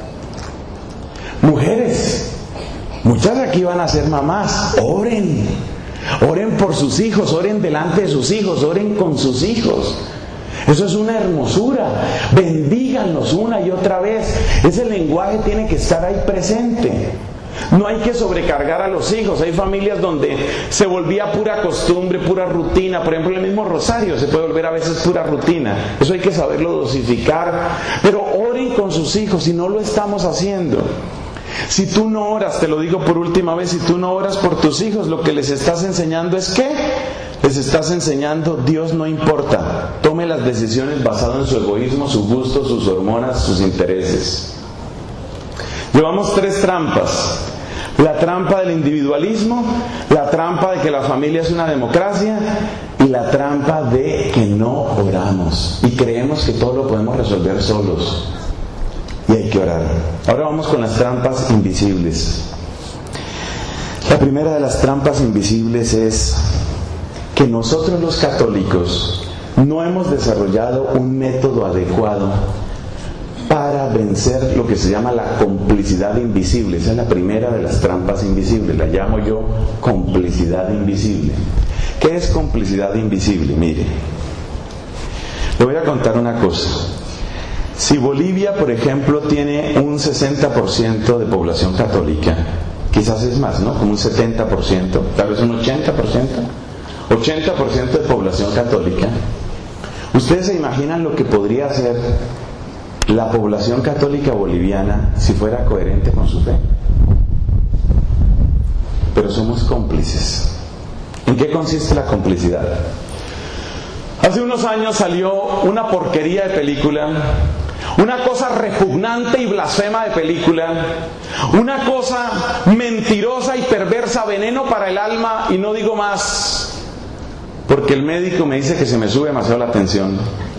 Mujeres, muchas de aquí van a ser mamás. Oren. Oren por sus hijos, oren delante de sus hijos, oren con sus hijos. Eso es una hermosura. Bendíganlos una y otra vez. Ese lenguaje tiene que estar ahí presente. No hay que sobrecargar a los hijos. Hay familias donde se volvía pura costumbre, pura rutina. Por ejemplo, el mismo rosario se puede volver a veces pura rutina. Eso hay que saberlo dosificar. Pero oren con sus hijos, y no lo estamos haciendo. Si tú no oras, te lo digo por última vez, si tú no oras por tus hijos, lo que les estás enseñando es ¿qué? Les estás enseñando Dios no importa. Tome las decisiones basadas en su egoísmo, su gusto, sus hormonas, sus intereses. Llevamos tres trampas. La trampa del individualismo, la trampa de que la familia es una democracia y la trampa de que no oramos y creemos que todo lo podemos resolver solos. Y hay que orar. Ahora vamos con las trampas invisibles. La primera de las trampas invisibles es que nosotros los católicos no hemos desarrollado un método adecuado para vencer lo que se llama la complicidad invisible. Esa es la primera de las trampas invisibles. La llamo yo complicidad invisible. ¿Qué es complicidad invisible? Mire, le voy a contar una cosa. Si Bolivia, por ejemplo, tiene un sesenta por ciento de población católica, quizás es más, ¿no? Como un setenta por ciento, tal vez un ochenta por ciento, ochenta por ciento de población católica. ¿Ustedes se imaginan lo que podría hacer la población católica boliviana si fuera coherente con su fe? Pero somos cómplices. ¿En qué consiste la complicidad? Hace unos años salió una porquería de película, una cosa repugnante y blasfema de película, una cosa mentirosa y perversa, veneno para el alma, y no digo más, porque el médico me dice que se me sube demasiado la tensión.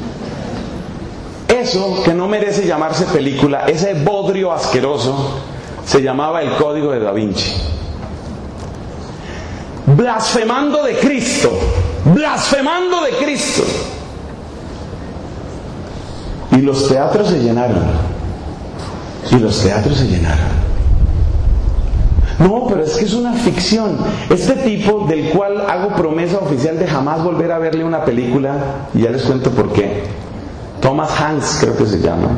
Eso que no merece llamarse película, ese bodrio asqueroso, se llamaba El Código de Da Vinci. Blasfemando de Cristo, blasfemando de Cristo. Y los teatros se llenaron. Y los teatros se llenaron. No, pero es que es una ficción. Este tipo, del cual hago promesa oficial de jamás volver a verle una película, y ya les cuento por qué. Thomas Hanks, creo que se llama.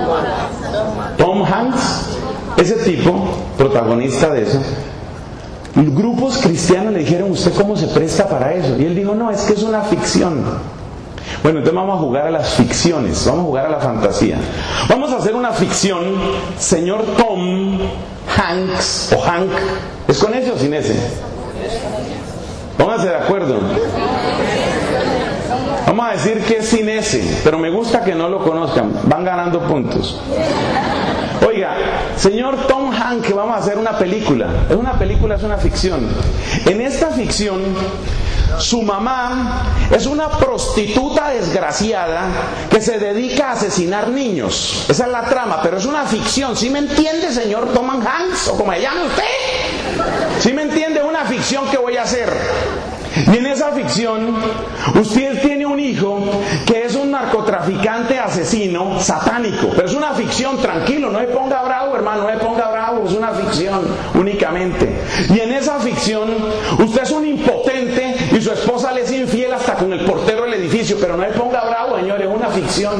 Tom Hanks, ese tipo, protagonista de eso, grupos cristianos le dijeron, ¿usted cómo se presta para eso? Y él dijo, no, es que es una ficción. Bueno, entonces vamos a jugar a las ficciones, vamos a jugar a la fantasía. Vamos a hacer una ficción, señor Tom Hanks o Hank. ¿Es con ese o sin ese? Pónganse de acuerdo. Vamos a decir que es sin ese, pero me gusta que no lo conozcan, van ganando puntos. Oiga, señor Tom Hanks, que vamos a hacer una película. Es una película, es una ficción. En esta ficción, su mamá es una prostituta desgraciada que se dedica a asesinar niños. Esa es la trama, pero es una ficción. ¿Sí me entiende, señor Tom Hanks? O como se llame usted. ¿Sí me entiende? Es una ficción que voy a hacer. Y en esa ficción, usted tiene un hijo que es un narcotraficante asesino satánico. Pero es una ficción, tranquilo, no se ponga bravo, hermano, no se ponga bravo, es una ficción únicamente. Y en esa ficción, usted es un impotente y su esposa le es infiel hasta con el portero del edificio. Pero no se ponga bravo, señores, es una ficción.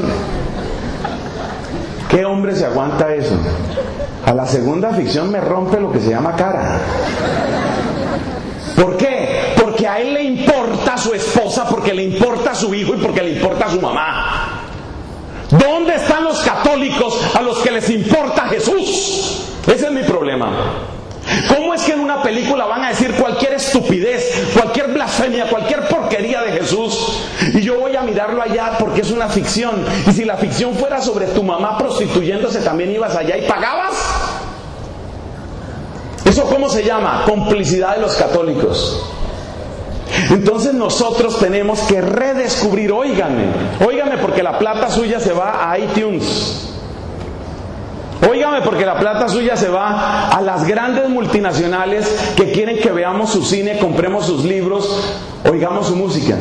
¿Qué hombre se aguanta eso? A la segunda ficción me rompe lo que se llama cara. ¿Por qué? Porque a él le importa su esposa, porque le importa su hijo y porque le importa su mamá. ¿Dónde están los católicos a los que les importa Jesús? Ese es mi problema. ¿Cómo es que en una película van a decir cualquier estupidez, cualquier blasfemia, cualquier porquería de Jesús? Y yo voy a mirarlo allá porque es una ficción. Y si la ficción fuera sobre tu mamá prostituyéndose, ¿también ibas allá y pagabas? ¿Eso cómo se llama? Complicidad de los católicos. Entonces nosotros tenemos que redescubrir, óigame, óigame porque la plata suya se va a iTunes. Óigame porque la plata suya se va a las grandes multinacionales que quieren que veamos su cine, compremos sus libros, oigamos su música.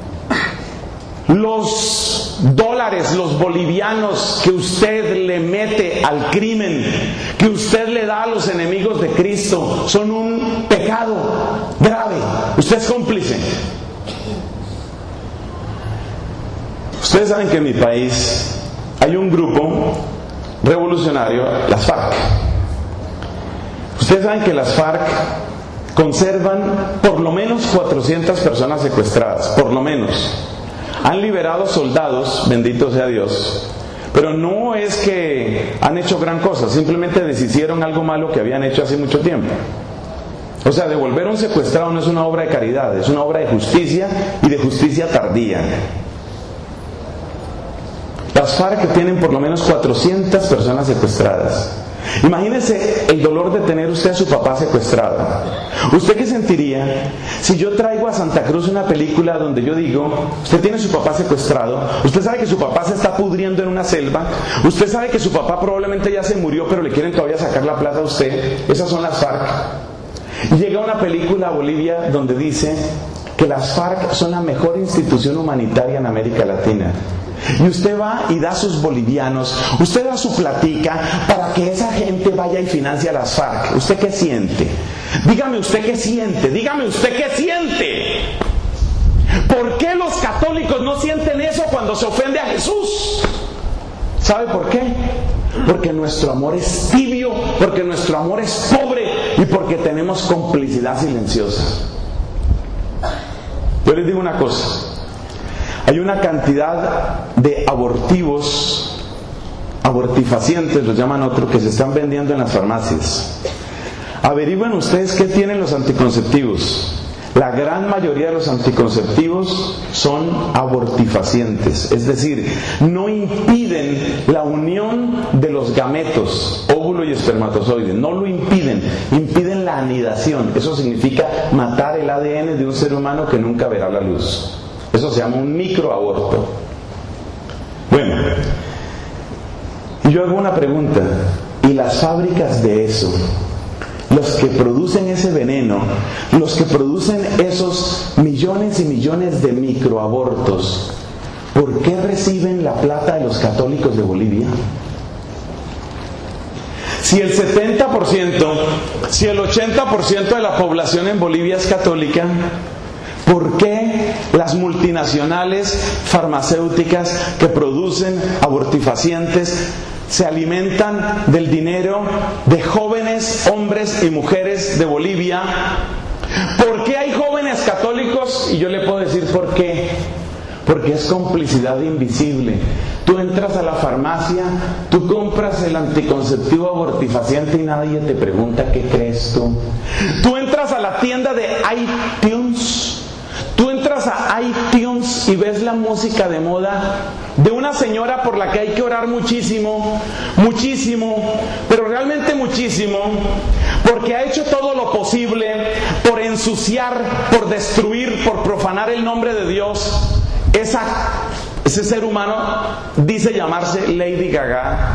Los dólares, los bolivianos que usted le mete al crimen, que usted le da a los enemigos de Cristo, son un pecado grave. Usted es cómplice. Ustedes saben que en mi país hay un grupo revolucionario, las FARC. Ustedes saben que las FARC conservan por lo menos cuatrocientas personas secuestradas, por lo menos. Han liberado soldados, bendito sea Dios, pero no es que han hecho gran cosa, simplemente deshicieron algo malo que habían hecho hace mucho tiempo. O sea, devolver a un secuestrado no es una obra de caridad, es una obra de justicia y de justicia tardía. Las FARC tienen por lo menos cuatrocientas personas secuestradas. Imagínese el dolor de tener usted a su papá secuestrado. ¿Usted qué sentiría si yo traigo a Santa Cruz una película donde yo digo, usted tiene a su papá secuestrado, usted sabe que su papá se está pudriendo en una selva, usted sabe que su papá probablemente ya se murió, pero le quieren todavía sacar la plata a usted? Esas son las FARC. Y llega una película a Bolivia donde dice que las FARC son la mejor institución humanitaria en América Latina. Y usted va y da a sus bolivianos, usted da su platica para que esa gente vaya y financie a las FARC. ¿Usted qué siente? Dígame usted qué siente, dígame usted qué siente. ¿Por qué los católicos no sienten eso cuando se ofende a Jesús? ¿Sabe por qué? Porque nuestro amor es tibio, porque nuestro amor es pobre y porque tenemos complicidad silenciosa. Yo les digo una cosa. Hay una cantidad de abortivos, abortifacientes, los llaman otros, que se están vendiendo en las farmacias. Averigüen ustedes qué tienen los anticonceptivos. La gran mayoría de los anticonceptivos son abortifacientes, es decir, no impiden la unión de los gametos, óvulo y espermatozoide, no lo impiden, impiden la anidación. Eso significa matar el A D N de un ser humano que nunca verá la luz. Eso se llama un microaborto. Bueno, y yo hago una pregunta. ¿Y las fábricas de eso? Los que producen ese veneno, los que producen esos millones y millones de microabortos, ¿por qué reciben la plata de los católicos de Bolivia? Si el setenta por ciento, si el ochenta por ciento de la población en Bolivia es católica, ¿por qué las multinacionales farmacéuticas que producen abortifacientes se alimentan del dinero de jóvenes hombres y mujeres de Bolivia. ¿Por qué hay jóvenes católicos? Y yo le puedo decir por qué. Porque es complicidad invisible. Tú entras a la farmacia, tú compras el anticonceptivo abortifaciente y nadie te pregunta qué crees tú. Tú entras a la tienda de iTunes, tú entras a iTunes y ves la música de moda de una señora por la que hay que orar muchísimo, muchísimo, pero realmente muchísimo, porque ha hecho todo lo posible por ensuciar, por destruir, por profanar el nombre de Dios. Esa, ese ser humano dice llamarse Lady Gaga.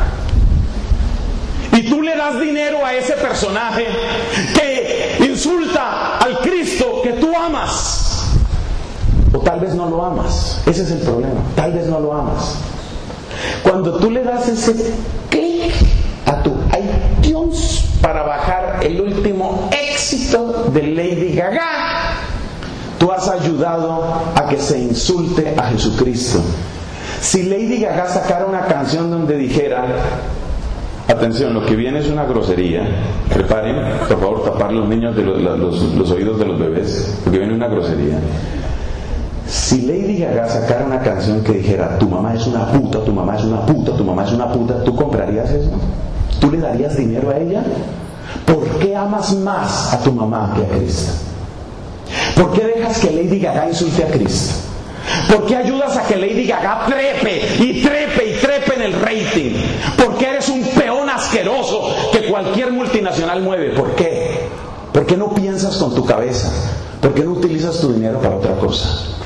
Y tú le das dinero a ese personaje que insulta al Cristo que tú amas. O tal vez no lo amas. Ese es el problema. Tal vez no lo amas. Cuando tú le das ese clic a tu iTunes para bajar el último éxito de Lady Gaga, tú has ayudado a que se insulte a Jesucristo. Si Lady Gaga sacara una canción donde dijera, atención, lo que viene es una grosería, preparen, por favor, tapar los niños de los, los, los oídos de los bebés, porque viene una grosería. Si Lady Gaga sacara una canción que dijera, tu mamá es una puta, tu mamá es una puta, tu mamá es una puta, ¿tú comprarías eso? ¿Tú le darías dinero a ella? ¿Por qué amas más a tu mamá que a Cristo? ¿Por qué dejas que Lady Gaga insulte a Cristo? ¿Por qué ayudas a que Lady Gaga trepe y trepe y trepe en el rating? ¿Por qué eres un peón asqueroso que cualquier multinacional mueve? ¿Por qué? ¿Por qué no piensas con tu cabeza? ¿Por qué no utilizas tu dinero para otra cosa?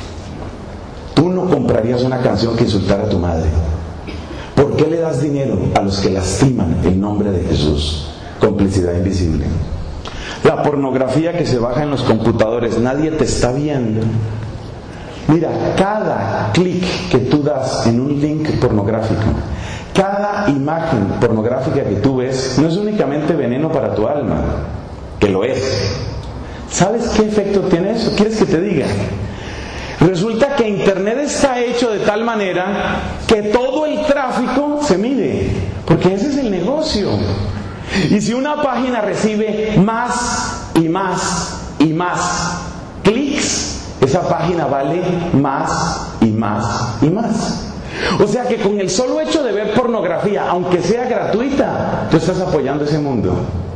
Tú no comprarías una canción que insultara a tu madre. ¿Por qué le das dinero a los que lastiman el nombre de Jesús? Complicidad invisible. La pornografía que se baja en los computadores, nadie te está viendo. Mira, cada clic que tú das en un link pornográfico, cada imagen pornográfica que tú ves, no es únicamente veneno para tu alma, que lo es. ¿Sabes qué efecto tiene eso? ¿Quieres que te diga? Resulta que Internet está hecho de tal manera que todo el tráfico se mide, porque ese es el negocio. Y si una página recibe más y más y más clics, esa página vale más y más y más. O sea que con el solo hecho de ver pornografía, aunque sea gratuita, tú estás apoyando ese mundo.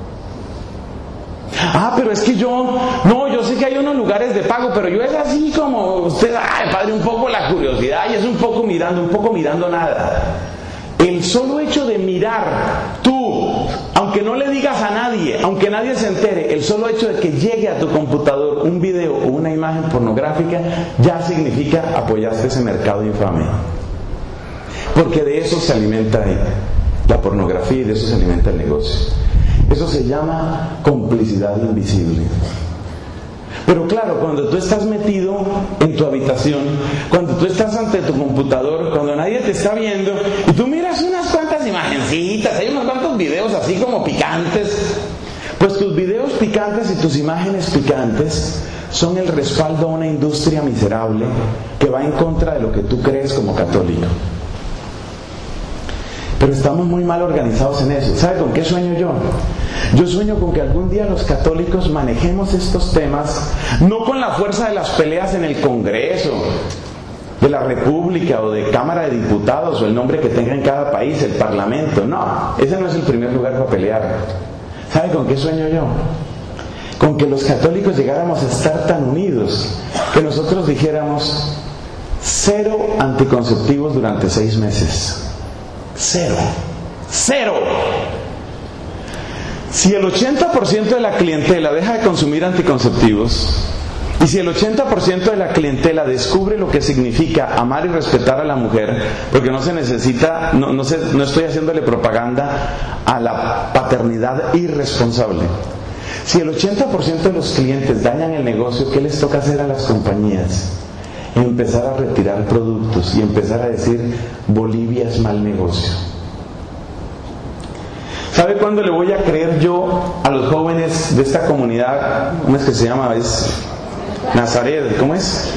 Ah, pero es que yo, no, yo sé que hay unos lugares de pago, pero yo es así como usted, ay, padre, un poco la curiosidad y es un poco mirando, un poco mirando nada. El solo hecho de mirar, tú, aunque no le digas a nadie, aunque nadie se entere, el solo hecho de que llegue a tu computador un video o una imagen pornográfica, ya significa apoyaste ese mercado infame. Porque de eso se alimenta la pornografía y de eso se alimenta el negocio. Eso se llama complicidad invisible. Pero claro, cuando tú estás metido en tu habitación, cuando tú estás ante tu computador, cuando nadie te está viendo, y tú miras unas cuantas imagencitas, hay unos cuantos videos así como picantes, pues tus videos picantes y tus imágenes picantes son el respaldo a una industria miserable que va en contra de lo que tú crees como católico. Pero estamos muy mal organizados en eso. ¿Sabe con qué sueño yo? Yo sueño con que algún día los católicos manejemos estos temas, no con la fuerza de las peleas en el Congreso de la República o de Cámara de Diputados o el nombre que tenga en cada país, el Parlamento. No, ese no es el primer lugar para pelear. ¿Sabe con qué sueño yo? Con que los católicos llegáramos a estar tan unidos que nosotros dijéramos cero anticonceptivos durante seis meses. Cero. Cero. Si el ochenta por ciento de la clientela deja de consumir anticonceptivos, y si el ochenta por ciento de la clientela descubre lo que significa amar y respetar a la mujer, porque no se necesita, no, no, se, no estoy haciéndole propaganda a la paternidad irresponsable. Si el ochenta por ciento de los clientes dañan el negocio, ¿qué les toca hacer a las compañías? Empezar a retirar productos y empezar a decir Bolivia es mal negocio. ¿Sabe cuándo le voy a creer yo a los jóvenes de esta comunidad? ¿Cómo es que se llama? Es Nazaret, ¿cómo es?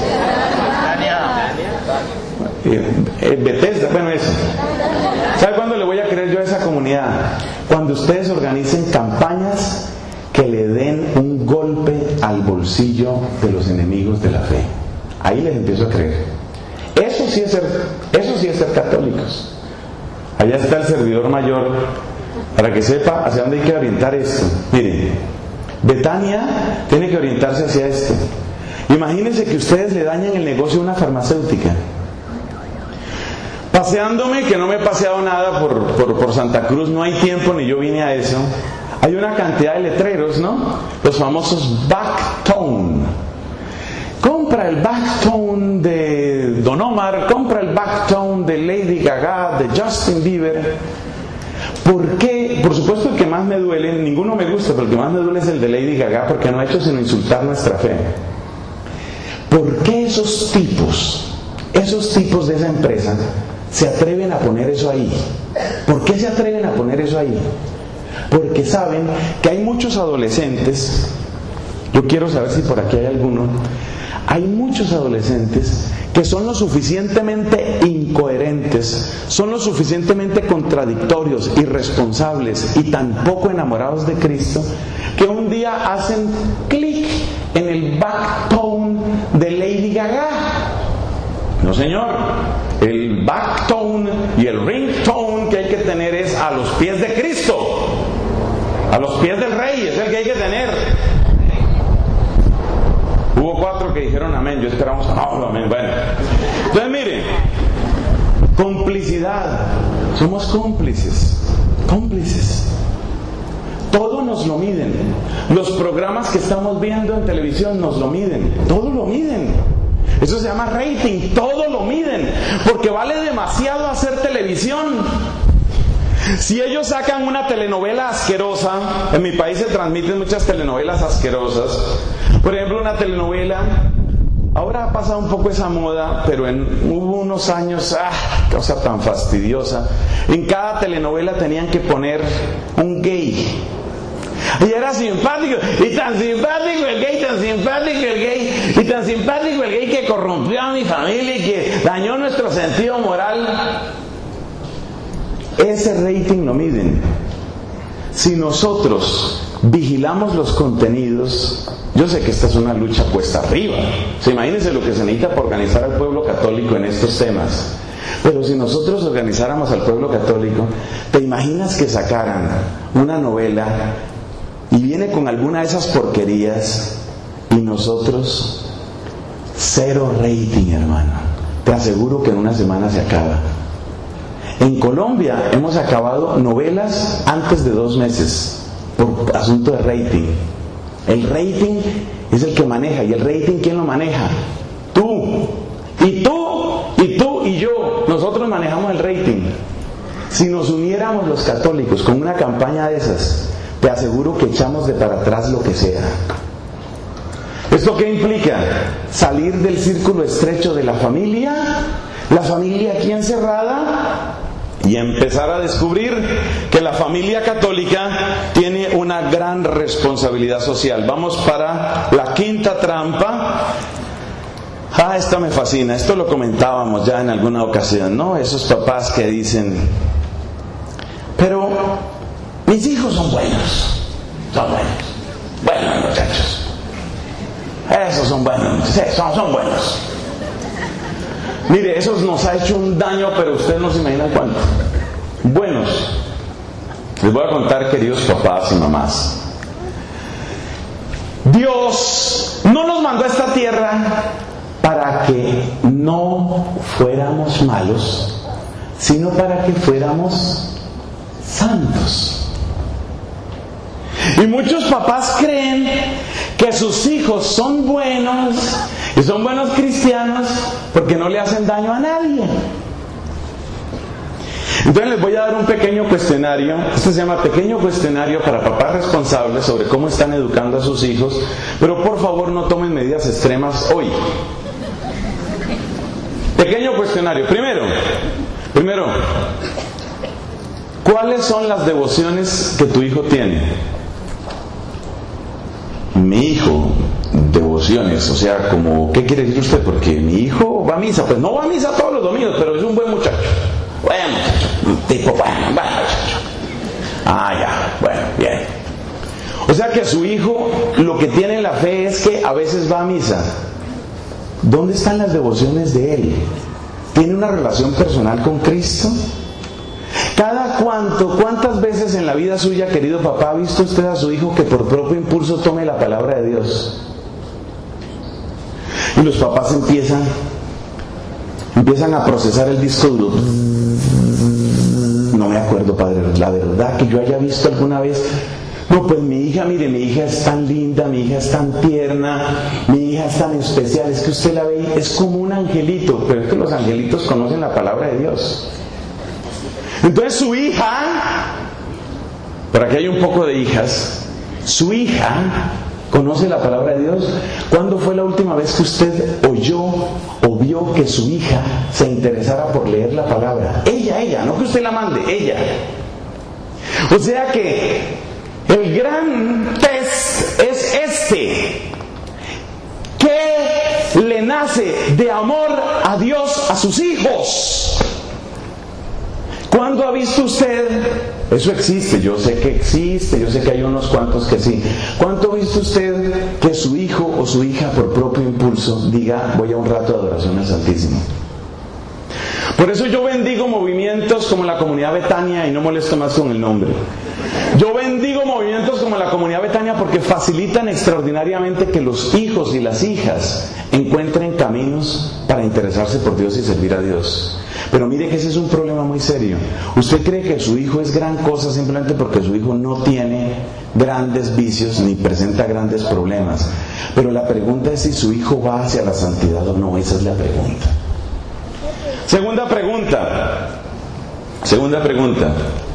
Eh, eh, Bethesda, bueno eso. ¿Sabe cuándo le voy a creer yo a esa oportunidad cuando ustedes organicen campañas que le den un golpe al bolsillo de los enemigos de la fe. Ahí les empiezo a creer. Eso sí es ser, eso sí es ser católicos. Allá está el servidor mayor para que sepa hacia dónde hay que orientar esto. Miren, Betania tiene que orientarse hacia esto. Imagínense que ustedes le dañan el negocio a una farmacéutica. Paseándome, que no me he paseado nada por, por, por Santa Cruz, no hay tiempo ni yo vine a eso. Hay una cantidad de letreros, ¿no? Los famosos Backtone. Compra el Backtone de Don Omar, compra el Backtone de Lady Gaga, de Justin Bieber. ¿Por qué? Por supuesto el que más me duele, ninguno me gusta, pero el que más me duele es el de Lady Gaga, porque no ha hecho sino insultar nuestra fe. ¿Por qué esos tipos, esos tipos de esa empresa se atreven a poner eso ahí? ¿Por qué se atreven a poner eso ahí? Porque saben que hay muchos adolescentes, yo quiero saber si por aquí hay alguno, hay muchos adolescentes que son lo suficientemente incoherentes, son lo suficientemente contradictorios, irresponsables y tan poco enamorados de Cristo, que un día hacen clic en el backtone de Lady Gaga. No señor, el backtone y el ringtone que hay que tener es a los pies de Cristo, a los pies del Rey, es el que hay que tener. Hubo cuatro que dijeron amén, yo esperamos no, amén, bueno. Entonces miren, complicidad, somos cómplices, cómplices. Todo nos lo miden. Los programas que estamos viendo en televisión nos lo miden, todo lo miden. Eso se llama rating, todo lo miden, porque vale demasiado hacer televisión. Si ellos sacan una telenovela asquerosa, en mi país se transmiten muchas telenovelas asquerosas. Por ejemplo, una telenovela, ahora ha pasado un poco esa moda, pero en, hubo unos años, ¡ah! Cosa tan fastidiosa. En cada telenovela tenían que poner un gay. Y era simpático, y tan simpático el gay, tan simpático el gay, y tan simpático el gay que corrompió a mi familia y que dañó nuestro sentido moral. Ese rating lo miden. Si nosotros vigilamos los contenidos, yo sé que esta es una lucha puesta arriba. O sea, imagínense lo que se necesita para organizar al pueblo católico en estos temas. Pero si nosotros organizáramos al pueblo católico, ¿te imaginas que sacaran una novela y viene con alguna de esas porquerías y nosotros cero rating, hermano? Te aseguro que en una semana se acaba. En Colombia hemos acabado novelas antes de dos meses por asunto de rating. El rating es el que maneja. ¿Y el rating quién lo maneja? Tú. Y tú, y tú y yo. Nosotros manejamos el rating. Si nos uniéramos los católicos con una campaña de esas, te aseguro que echamos de para atrás lo que sea. ¿Esto qué implica? Salir del círculo estrecho de la familia, la familia aquí encerrada, y empezar a descubrir que la familia católica tiene una gran responsabilidad social. Vamos para la quinta trampa. Ah, esta me fascina. Esto lo comentábamos ya en alguna ocasión, ¿no? Esos papás que dicen, pero mis hijos son buenos, son buenos, buenos muchachos. Esos son buenos, sí, son, son buenos. Mire, eso nos ha hecho un daño, pero ustedes no se imaginan cuánto. Buenos. Les voy a contar, queridos papás y mamás. Dios no nos mandó a esta tierra para que no fuéramos malos, sino para que fuéramos santos. Y muchos papás creen que sus hijos son buenos y son buenos cristianos porque no le hacen daño a nadie. Entonces les voy a dar un pequeño cuestionario. Esto se llama pequeño cuestionario para papás responsables sobre cómo están educando a sus hijos. Pero por favor no tomen medidas extremas hoy. Pequeño cuestionario. Primero, primero, ¿cuáles son las devociones que tu hijo tiene? Mi hijo, devociones, o sea, como, ¿qué quiere decir usted? Porque mi hijo va a misa. Pues no va a misa todos los domingos, pero es un buen muchacho. Buen muchacho, un tipo bueno, buen muchacho. Ah, ya, bueno, bien. O sea que su hijo lo que tiene en la fe es que a veces va a misa. ¿Dónde están las devociones de él? ¿Tiene una relación personal con Cristo? ¿Cada cuánto, cuántas veces en la vida suya, querido papá, ha visto usted a su hijo que por propio impulso tome la palabra de Dios? Y los papás empiezan, empiezan a procesar el disco duro. No me acuerdo, padre, la verdad que yo haya visto alguna vez. No, pues mi hija, mire, mi hija es tan linda, mi hija es tan tierna, mi hija es tan especial, es que usted la ve, es como un angelito, pero es que los angelitos conocen la palabra de Dios. Entonces su hija, por aquí hay un poco de hijas, su hija conoce la palabra de Dios. ¿Cuándo fue la última vez que usted oyó o vio que su hija se interesara por leer la palabra? Ella, ella, no que usted la mande, ella. O sea que el gran test es este: ¿qué le nace de amor a Dios a sus hijos? ¿Cuándo ha visto usted? Eso existe, yo sé que existe, yo sé que hay unos cuantos que sí. ¿Cuánto ha visto usted que su hijo o su hija por propio impulso diga, voy a un rato de adoración al Santísimo? Por eso yo bendigo movimientos como la Comunidad Betania, y no molesto más con el nombre. Yo bendigo movimientos como la Comunidad Betania porque facilitan extraordinariamente que los hijos y las hijas encuentren caminos para interesarse por Dios y servir a Dios. Pero mire que ese es un problema muy serio. Usted cree que su hijo es gran cosa simplemente porque su hijo no tiene grandes vicios ni presenta grandes problemas. Pero la pregunta es si su hijo va hacia la santidad o no. Esa es la pregunta. Segunda pregunta. Segunda pregunta.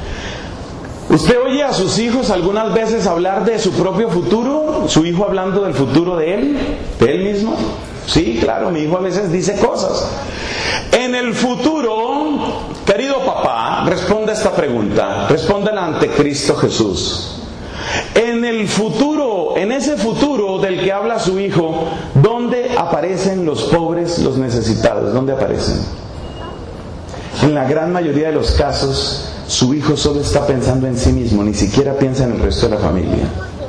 ¿Usted oye a sus hijos algunas veces hablar de su propio futuro? ¿Su hijo hablando del futuro de él? ¿De él mismo? Sí, claro, mi hijo a veces dice cosas. En el futuro, querido papá, responda esta pregunta. Respóndela ante Cristo Jesús. En el futuro, en ese futuro del que habla su hijo, ¿dónde aparecen los pobres, los necesitados? ¿Dónde aparecen? En la gran mayoría de los casos, su hijo solo está pensando en sí mismo, ni siquiera piensa en el resto de la familia.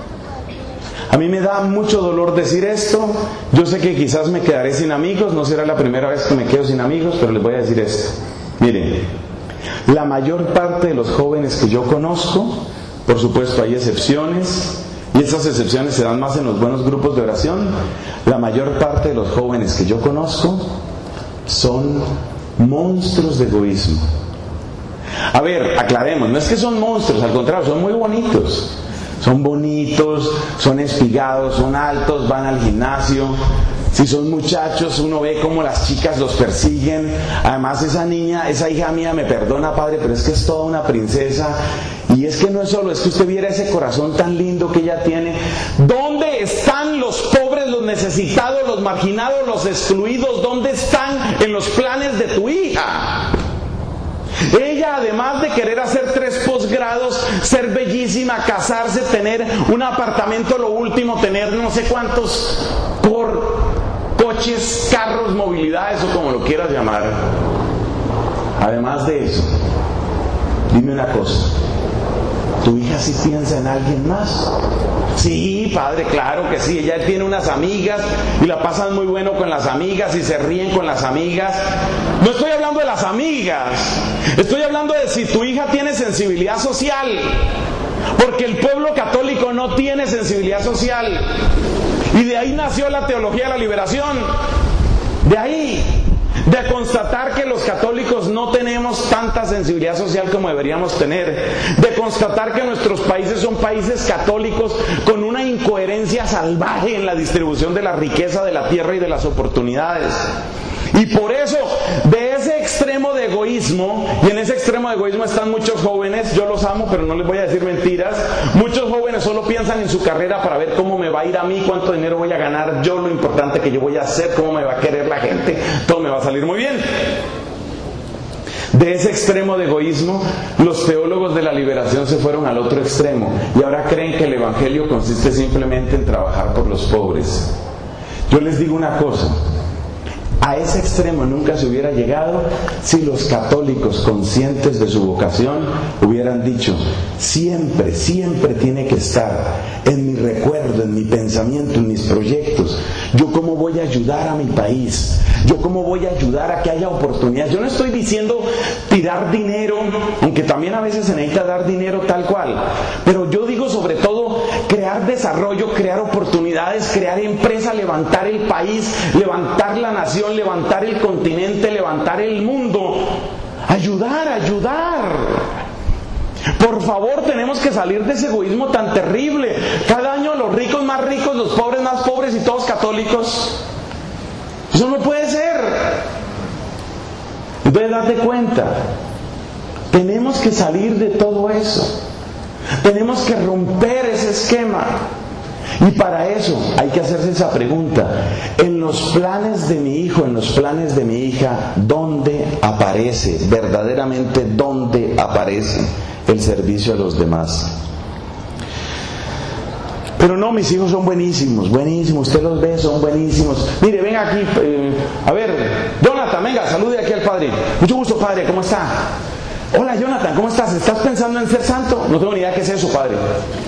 A mí me da mucho dolor decir esto. Yo sé que quizás me quedaré sin amigos, no será la primera vez que me quedo sin amigos, pero les voy a decir esto. Miren, la mayor parte de los jóvenes que yo conozco, por supuesto hay excepciones, y esas excepciones se dan más en los buenos grupos de oración. La mayor parte de los jóvenes que yo conozco son monstruos de egoísmo. A ver, aclaremos, no es que son monstruos, al contrario, son muy bonitos. Son bonitos, son espigados, son altos, van al gimnasio. Si son muchachos, uno ve cómo las chicas los persiguen. Además, esa niña, esa hija mía, me perdona, padre, pero es que es toda una princesa. Y es que no es solo, es que usted viera ese corazón tan lindo que ella tiene. ¿Dónde están los pobres, los necesitados, los marginados, los excluidos? ¿Dónde están en los planes de tu hija? Ella, además de querer hacer tres posgrados, ser bellísima, casarse, tener un apartamento, lo último, tener no sé cuántos por coches, carros, movilidades o como lo quieras llamar. Además de eso, dime una cosa, ¿tu hija sí piensa en alguien más? Sí, padre, claro que sí. Ella tiene unas amigas y la pasan muy bueno con las amigas y se ríen con las amigas. No estoy hablando de las amigas, estoy hablando de si tu hija tiene sensibilidad social, porque el pueblo católico no tiene sensibilidad social, y de ahí nació la teología de la liberación. De ahí, de constatar que los católicos no tenemos tanta sensibilidad social como deberíamos tener, de constatar que nuestros países son países católicos con una incoherencia salvaje en la distribución de la riqueza de la tierra y de las oportunidades. Y por eso, de ese extremo de egoísmo, y en ese extremo de egoísmo están muchos jóvenes, yo los amo, pero no les voy a decir mentiras, muchos jóvenes solo piensan en su carrera para ver cómo me va a ir a mí, cuánto dinero voy a ganar yo, lo importante que yo voy a hacer, cómo me va a querer la gente, todo me va a salir muy bien. De ese extremo de egoísmo, los teólogos de la liberación se fueron al otro extremo, y ahora creen que el evangelio consiste simplemente en trabajar por los pobres. Yo les digo una cosa, A ese extremo nunca se hubiera llegado si los católicos, conscientes de su vocación, hubieran dicho: siempre, siempre tiene que estar en mi recuerdo, en mi pensamiento, en mis proyectos. Yo cómo voy a ayudar a mi país, yo cómo voy a ayudar a que haya oportunidades. Yo no estoy diciendo tirar dinero, aunque también a veces se necesita dar dinero tal cual, pero yo digo sobre todo crear desarrollo, crear oportunidades, crear empresa, levantar el país, levantar la nación, levantar el continente, levantar el mundo. Ayudar, ayudar. Por favor, tenemos que salir de ese egoísmo tan terrible. Cada año los ricos más ricos, los pobres más pobres y todos católicos. Eso no puede ser. Entonces date cuenta, tenemos que salir de todo eso. Tenemos que romper ese esquema. Y para eso hay que hacerse esa pregunta: en los planes de mi hijo, en los planes de mi hija, ¿dónde aparece, verdaderamente dónde aparece el servicio a los demás? Pero no, mis hijos son buenísimos, buenísimos, usted los ve, son buenísimos. Mire, venga aquí, eh, a ver, Jonathan, venga, salude aquí al padre. Mucho gusto, padre, ¿cómo está? Hola, Jonathan, ¿cómo estás? ¿Estás pensando en ser santo? No tengo ni idea qué es eso, padre.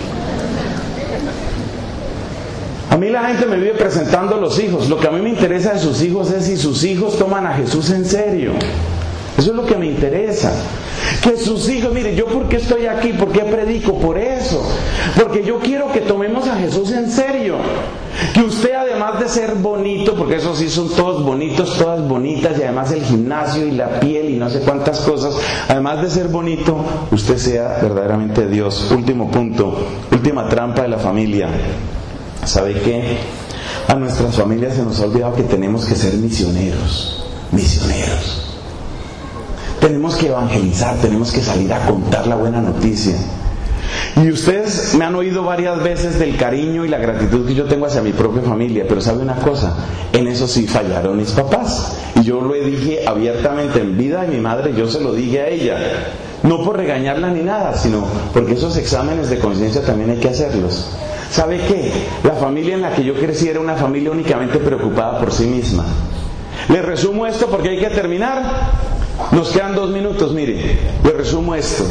A mí la gente me vive presentando a los hijos. Lo que a mí me interesa de sus hijos es si sus hijos toman a Jesús en serio. Eso es lo que me interesa. Que sus hijos, mire, ¿yo por qué estoy aquí? ¿Por qué predico? Por eso. Porque yo quiero que tomemos a Jesús en serio. Que usted, además de ser bonito, porque esos sí son todos bonitos, todas bonitas, y además el gimnasio y la piel y no sé cuántas cosas, además de ser bonito, usted sea verdaderamente Dios. Último punto, última trampa de la familia. ¿Sabe qué? A nuestras familias se nos ha olvidado que tenemos que ser misioneros. Misioneros. Tenemos que evangelizar, tenemos que salir a contar la buena noticia. Y ustedes me han oído varias veces del cariño y la gratitud que yo tengo hacia mi propia familia, pero ¿sabe una cosa? En eso sí fallaron mis papás. Y yo lo dije abiertamente en vida de mi madre, yo se lo dije a ella. No por regañarla ni nada, sino porque esos exámenes de conciencia también hay que hacerlos. ¿Sabe qué? La familia en la que yo crecí era una familia únicamente preocupada por sí misma. Les resumo esto porque hay que terminar. Nos quedan dos minutos, mire. Les resumo esto.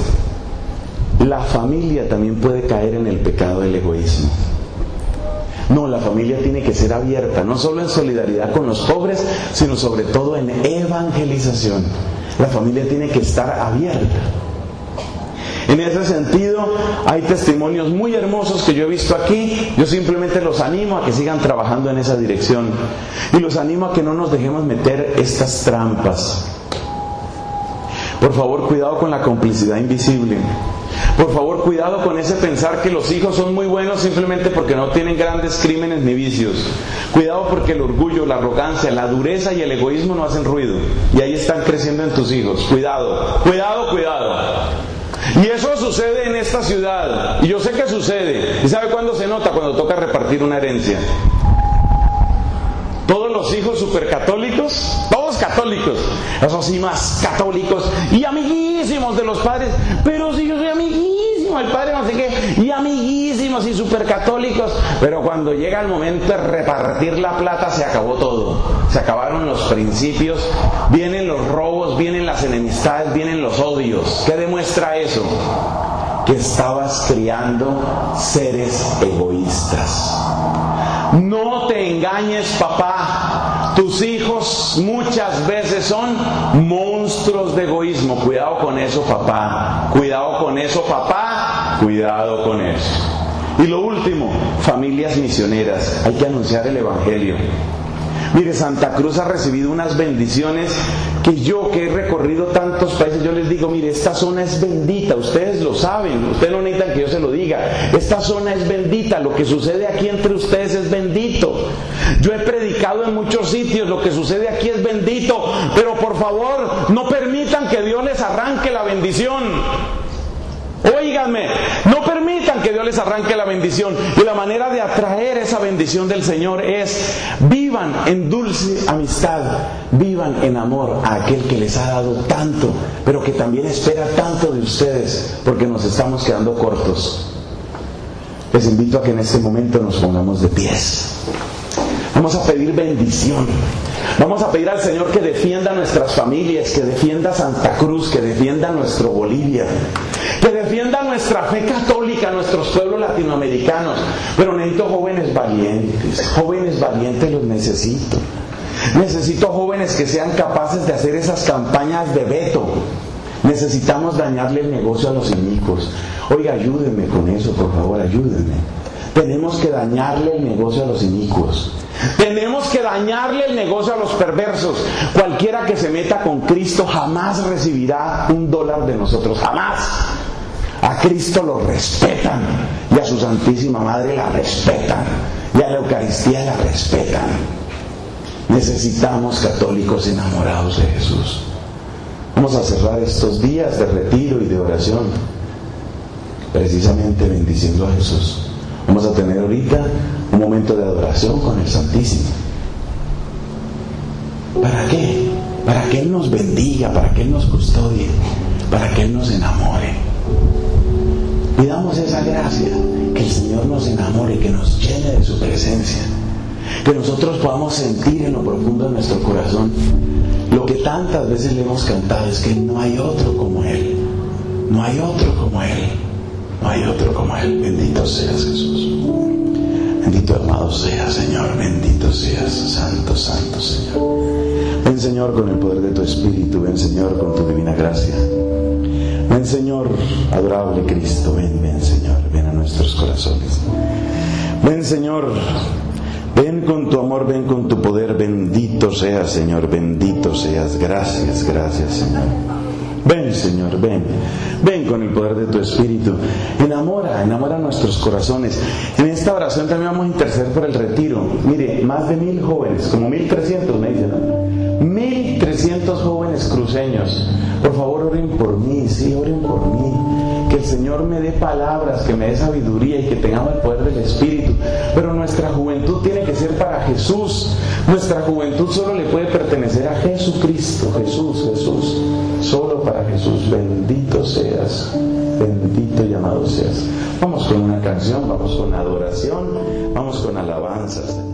La familia también puede caer en el pecado del egoísmo. No, la familia tiene que ser abierta, no solo en solidaridad con los pobres, sino sobre todo en evangelización. La familia tiene que estar abierta. En ese sentido, hay testimonios muy hermosos que yo he visto aquí. Yo simplemente los animo a que sigan trabajando en esa dirección. Y los animo a que no nos dejemos meter estas trampas. Por favor, cuidado con la complicidad invisible. Por favor, cuidado con ese pensar que los hijos son muy buenos simplemente porque no tienen grandes crímenes ni vicios. Cuidado porque el orgullo, la arrogancia, la dureza y el egoísmo no hacen ruido. Y ahí están creciendo en tus hijos. Cuidado, cuidado, cuidado. Y eso sucede en esta ciudad. Y yo sé que sucede. ¿Y sabe cuándo se nota? Cuando toca repartir una herencia. Todos los hijos supercatólicos, todos católicos, esos sí más católicos y amiguísimos de los padres, pero si yo soy amiguísimo, el padre no sé qué, y amiguísimos y supercatólicos, pero cuando llega el momento de repartir la plata se acabó todo, se acabaron los principios, vienen los robos, vienen las enemistades, vienen los odios. ¿Qué demuestra eso? Que estabas criando seres egoístas. No te engañes, papá. Tus hijos muchas veces son monstruos de egoísmo. Cuidado con eso, papá. Cuidado con eso, papá. Cuidado con eso. Y lo último, familias misioneras. Hay que anunciar el Evangelio. Mire, Santa Cruz ha recibido unas bendiciones que yo, que he recorrido tantos países, yo les digo, mire, esta zona es bendita, ustedes lo saben, ustedes no necesitan que yo se lo diga, esta zona es bendita, lo que sucede aquí entre ustedes es bendito. Yo he predicado en muchos sitios, lo que sucede aquí es bendito, pero por favor, no permitan que Dios les arranque la bendición. Óiganme, no permitan que Dios les arranque la bendición. Y la manera de atraer esa bendición del Señor es: vivan en dulce amistad, vivan en amor a aquel que les ha dado tanto, pero que también espera tanto de ustedes, porque nos estamos quedando cortos. Les invito a que en este momento nos pongamos de pies. Vamos a pedir bendición. Vamos a pedir al Señor que defienda nuestras familias, que defienda Santa Cruz, que defienda nuestro Bolivia, que defienda nuestra fe católica, nuestros pueblos latinoamericanos. Pero necesito jóvenes valientes, jóvenes valientes los necesito. Necesito jóvenes que sean capaces de hacer esas campañas de veto. Necesitamos dañarle el negocio a los inicuos. Oiga, ayúdenme con eso, por favor, ayúdenme. Tenemos que dañarle el negocio a los inicuos. Tenemos que dañarle el negocio a los perversos. Cualquiera que se meta con Cristo jamás recibirá un dólar de nosotros, jamás. A Cristo lo respetan y a su Santísima Madre la respetan y a la Eucaristía la respetan. Necesitamos católicos enamorados de Jesús. Vamos a cerrar estos días de retiro y de oración precisamente bendiciendo a Jesús. Vamos a tener ahorita un momento de adoración con el Santísimo. ¿Para qué? Para que Él nos bendiga, para que Él nos custodie, para que Él nos enamore. Pidamos esa gracia, que el Señor nos enamore, que nos llene de su presencia, que nosotros podamos sentir en lo profundo de nuestro corazón lo que tantas veces le hemos cantado, es que no hay otro como Él, no hay otro como Él, no hay otro como Él. Bendito seas, Jesús. Bendito amado seas, Señor. Bendito seas, santo, santo Señor. Ven, Señor, con el poder de tu Espíritu. Ven, Señor, con tu divina gracia. Ven, Señor, adorable Cristo. Ven, ven, Señor. Ven a nuestros corazones. Ven, Señor. Ven con tu amor, ven con tu poder. Bendito seas, Señor. Bendito seas. Gracias, gracias, Señor. Ven, Señor, ven. Ven con el poder de tu Espíritu. Enamora, enamora nuestros corazones. En esta oración también vamos a interceder por el retiro. Mire, más de mil jóvenes, como mil trescientos me dicen, ¿no? Mil trescientos jóvenes cruceños. Por favor, oren por mí, sí, oren por mí. Que el Señor me dé palabras, que me dé sabiduría y que tengamos el poder del Espíritu. Pero nuestra juventud tiene que ser para Jesús. Nuestra juventud solo le puede pertenecer a Jesucristo. Jesús, Jesús. Solo para Jesús. Bendito seas. Bendito y amado seas. Vamos con una canción, vamos con adoración, vamos con alabanzas.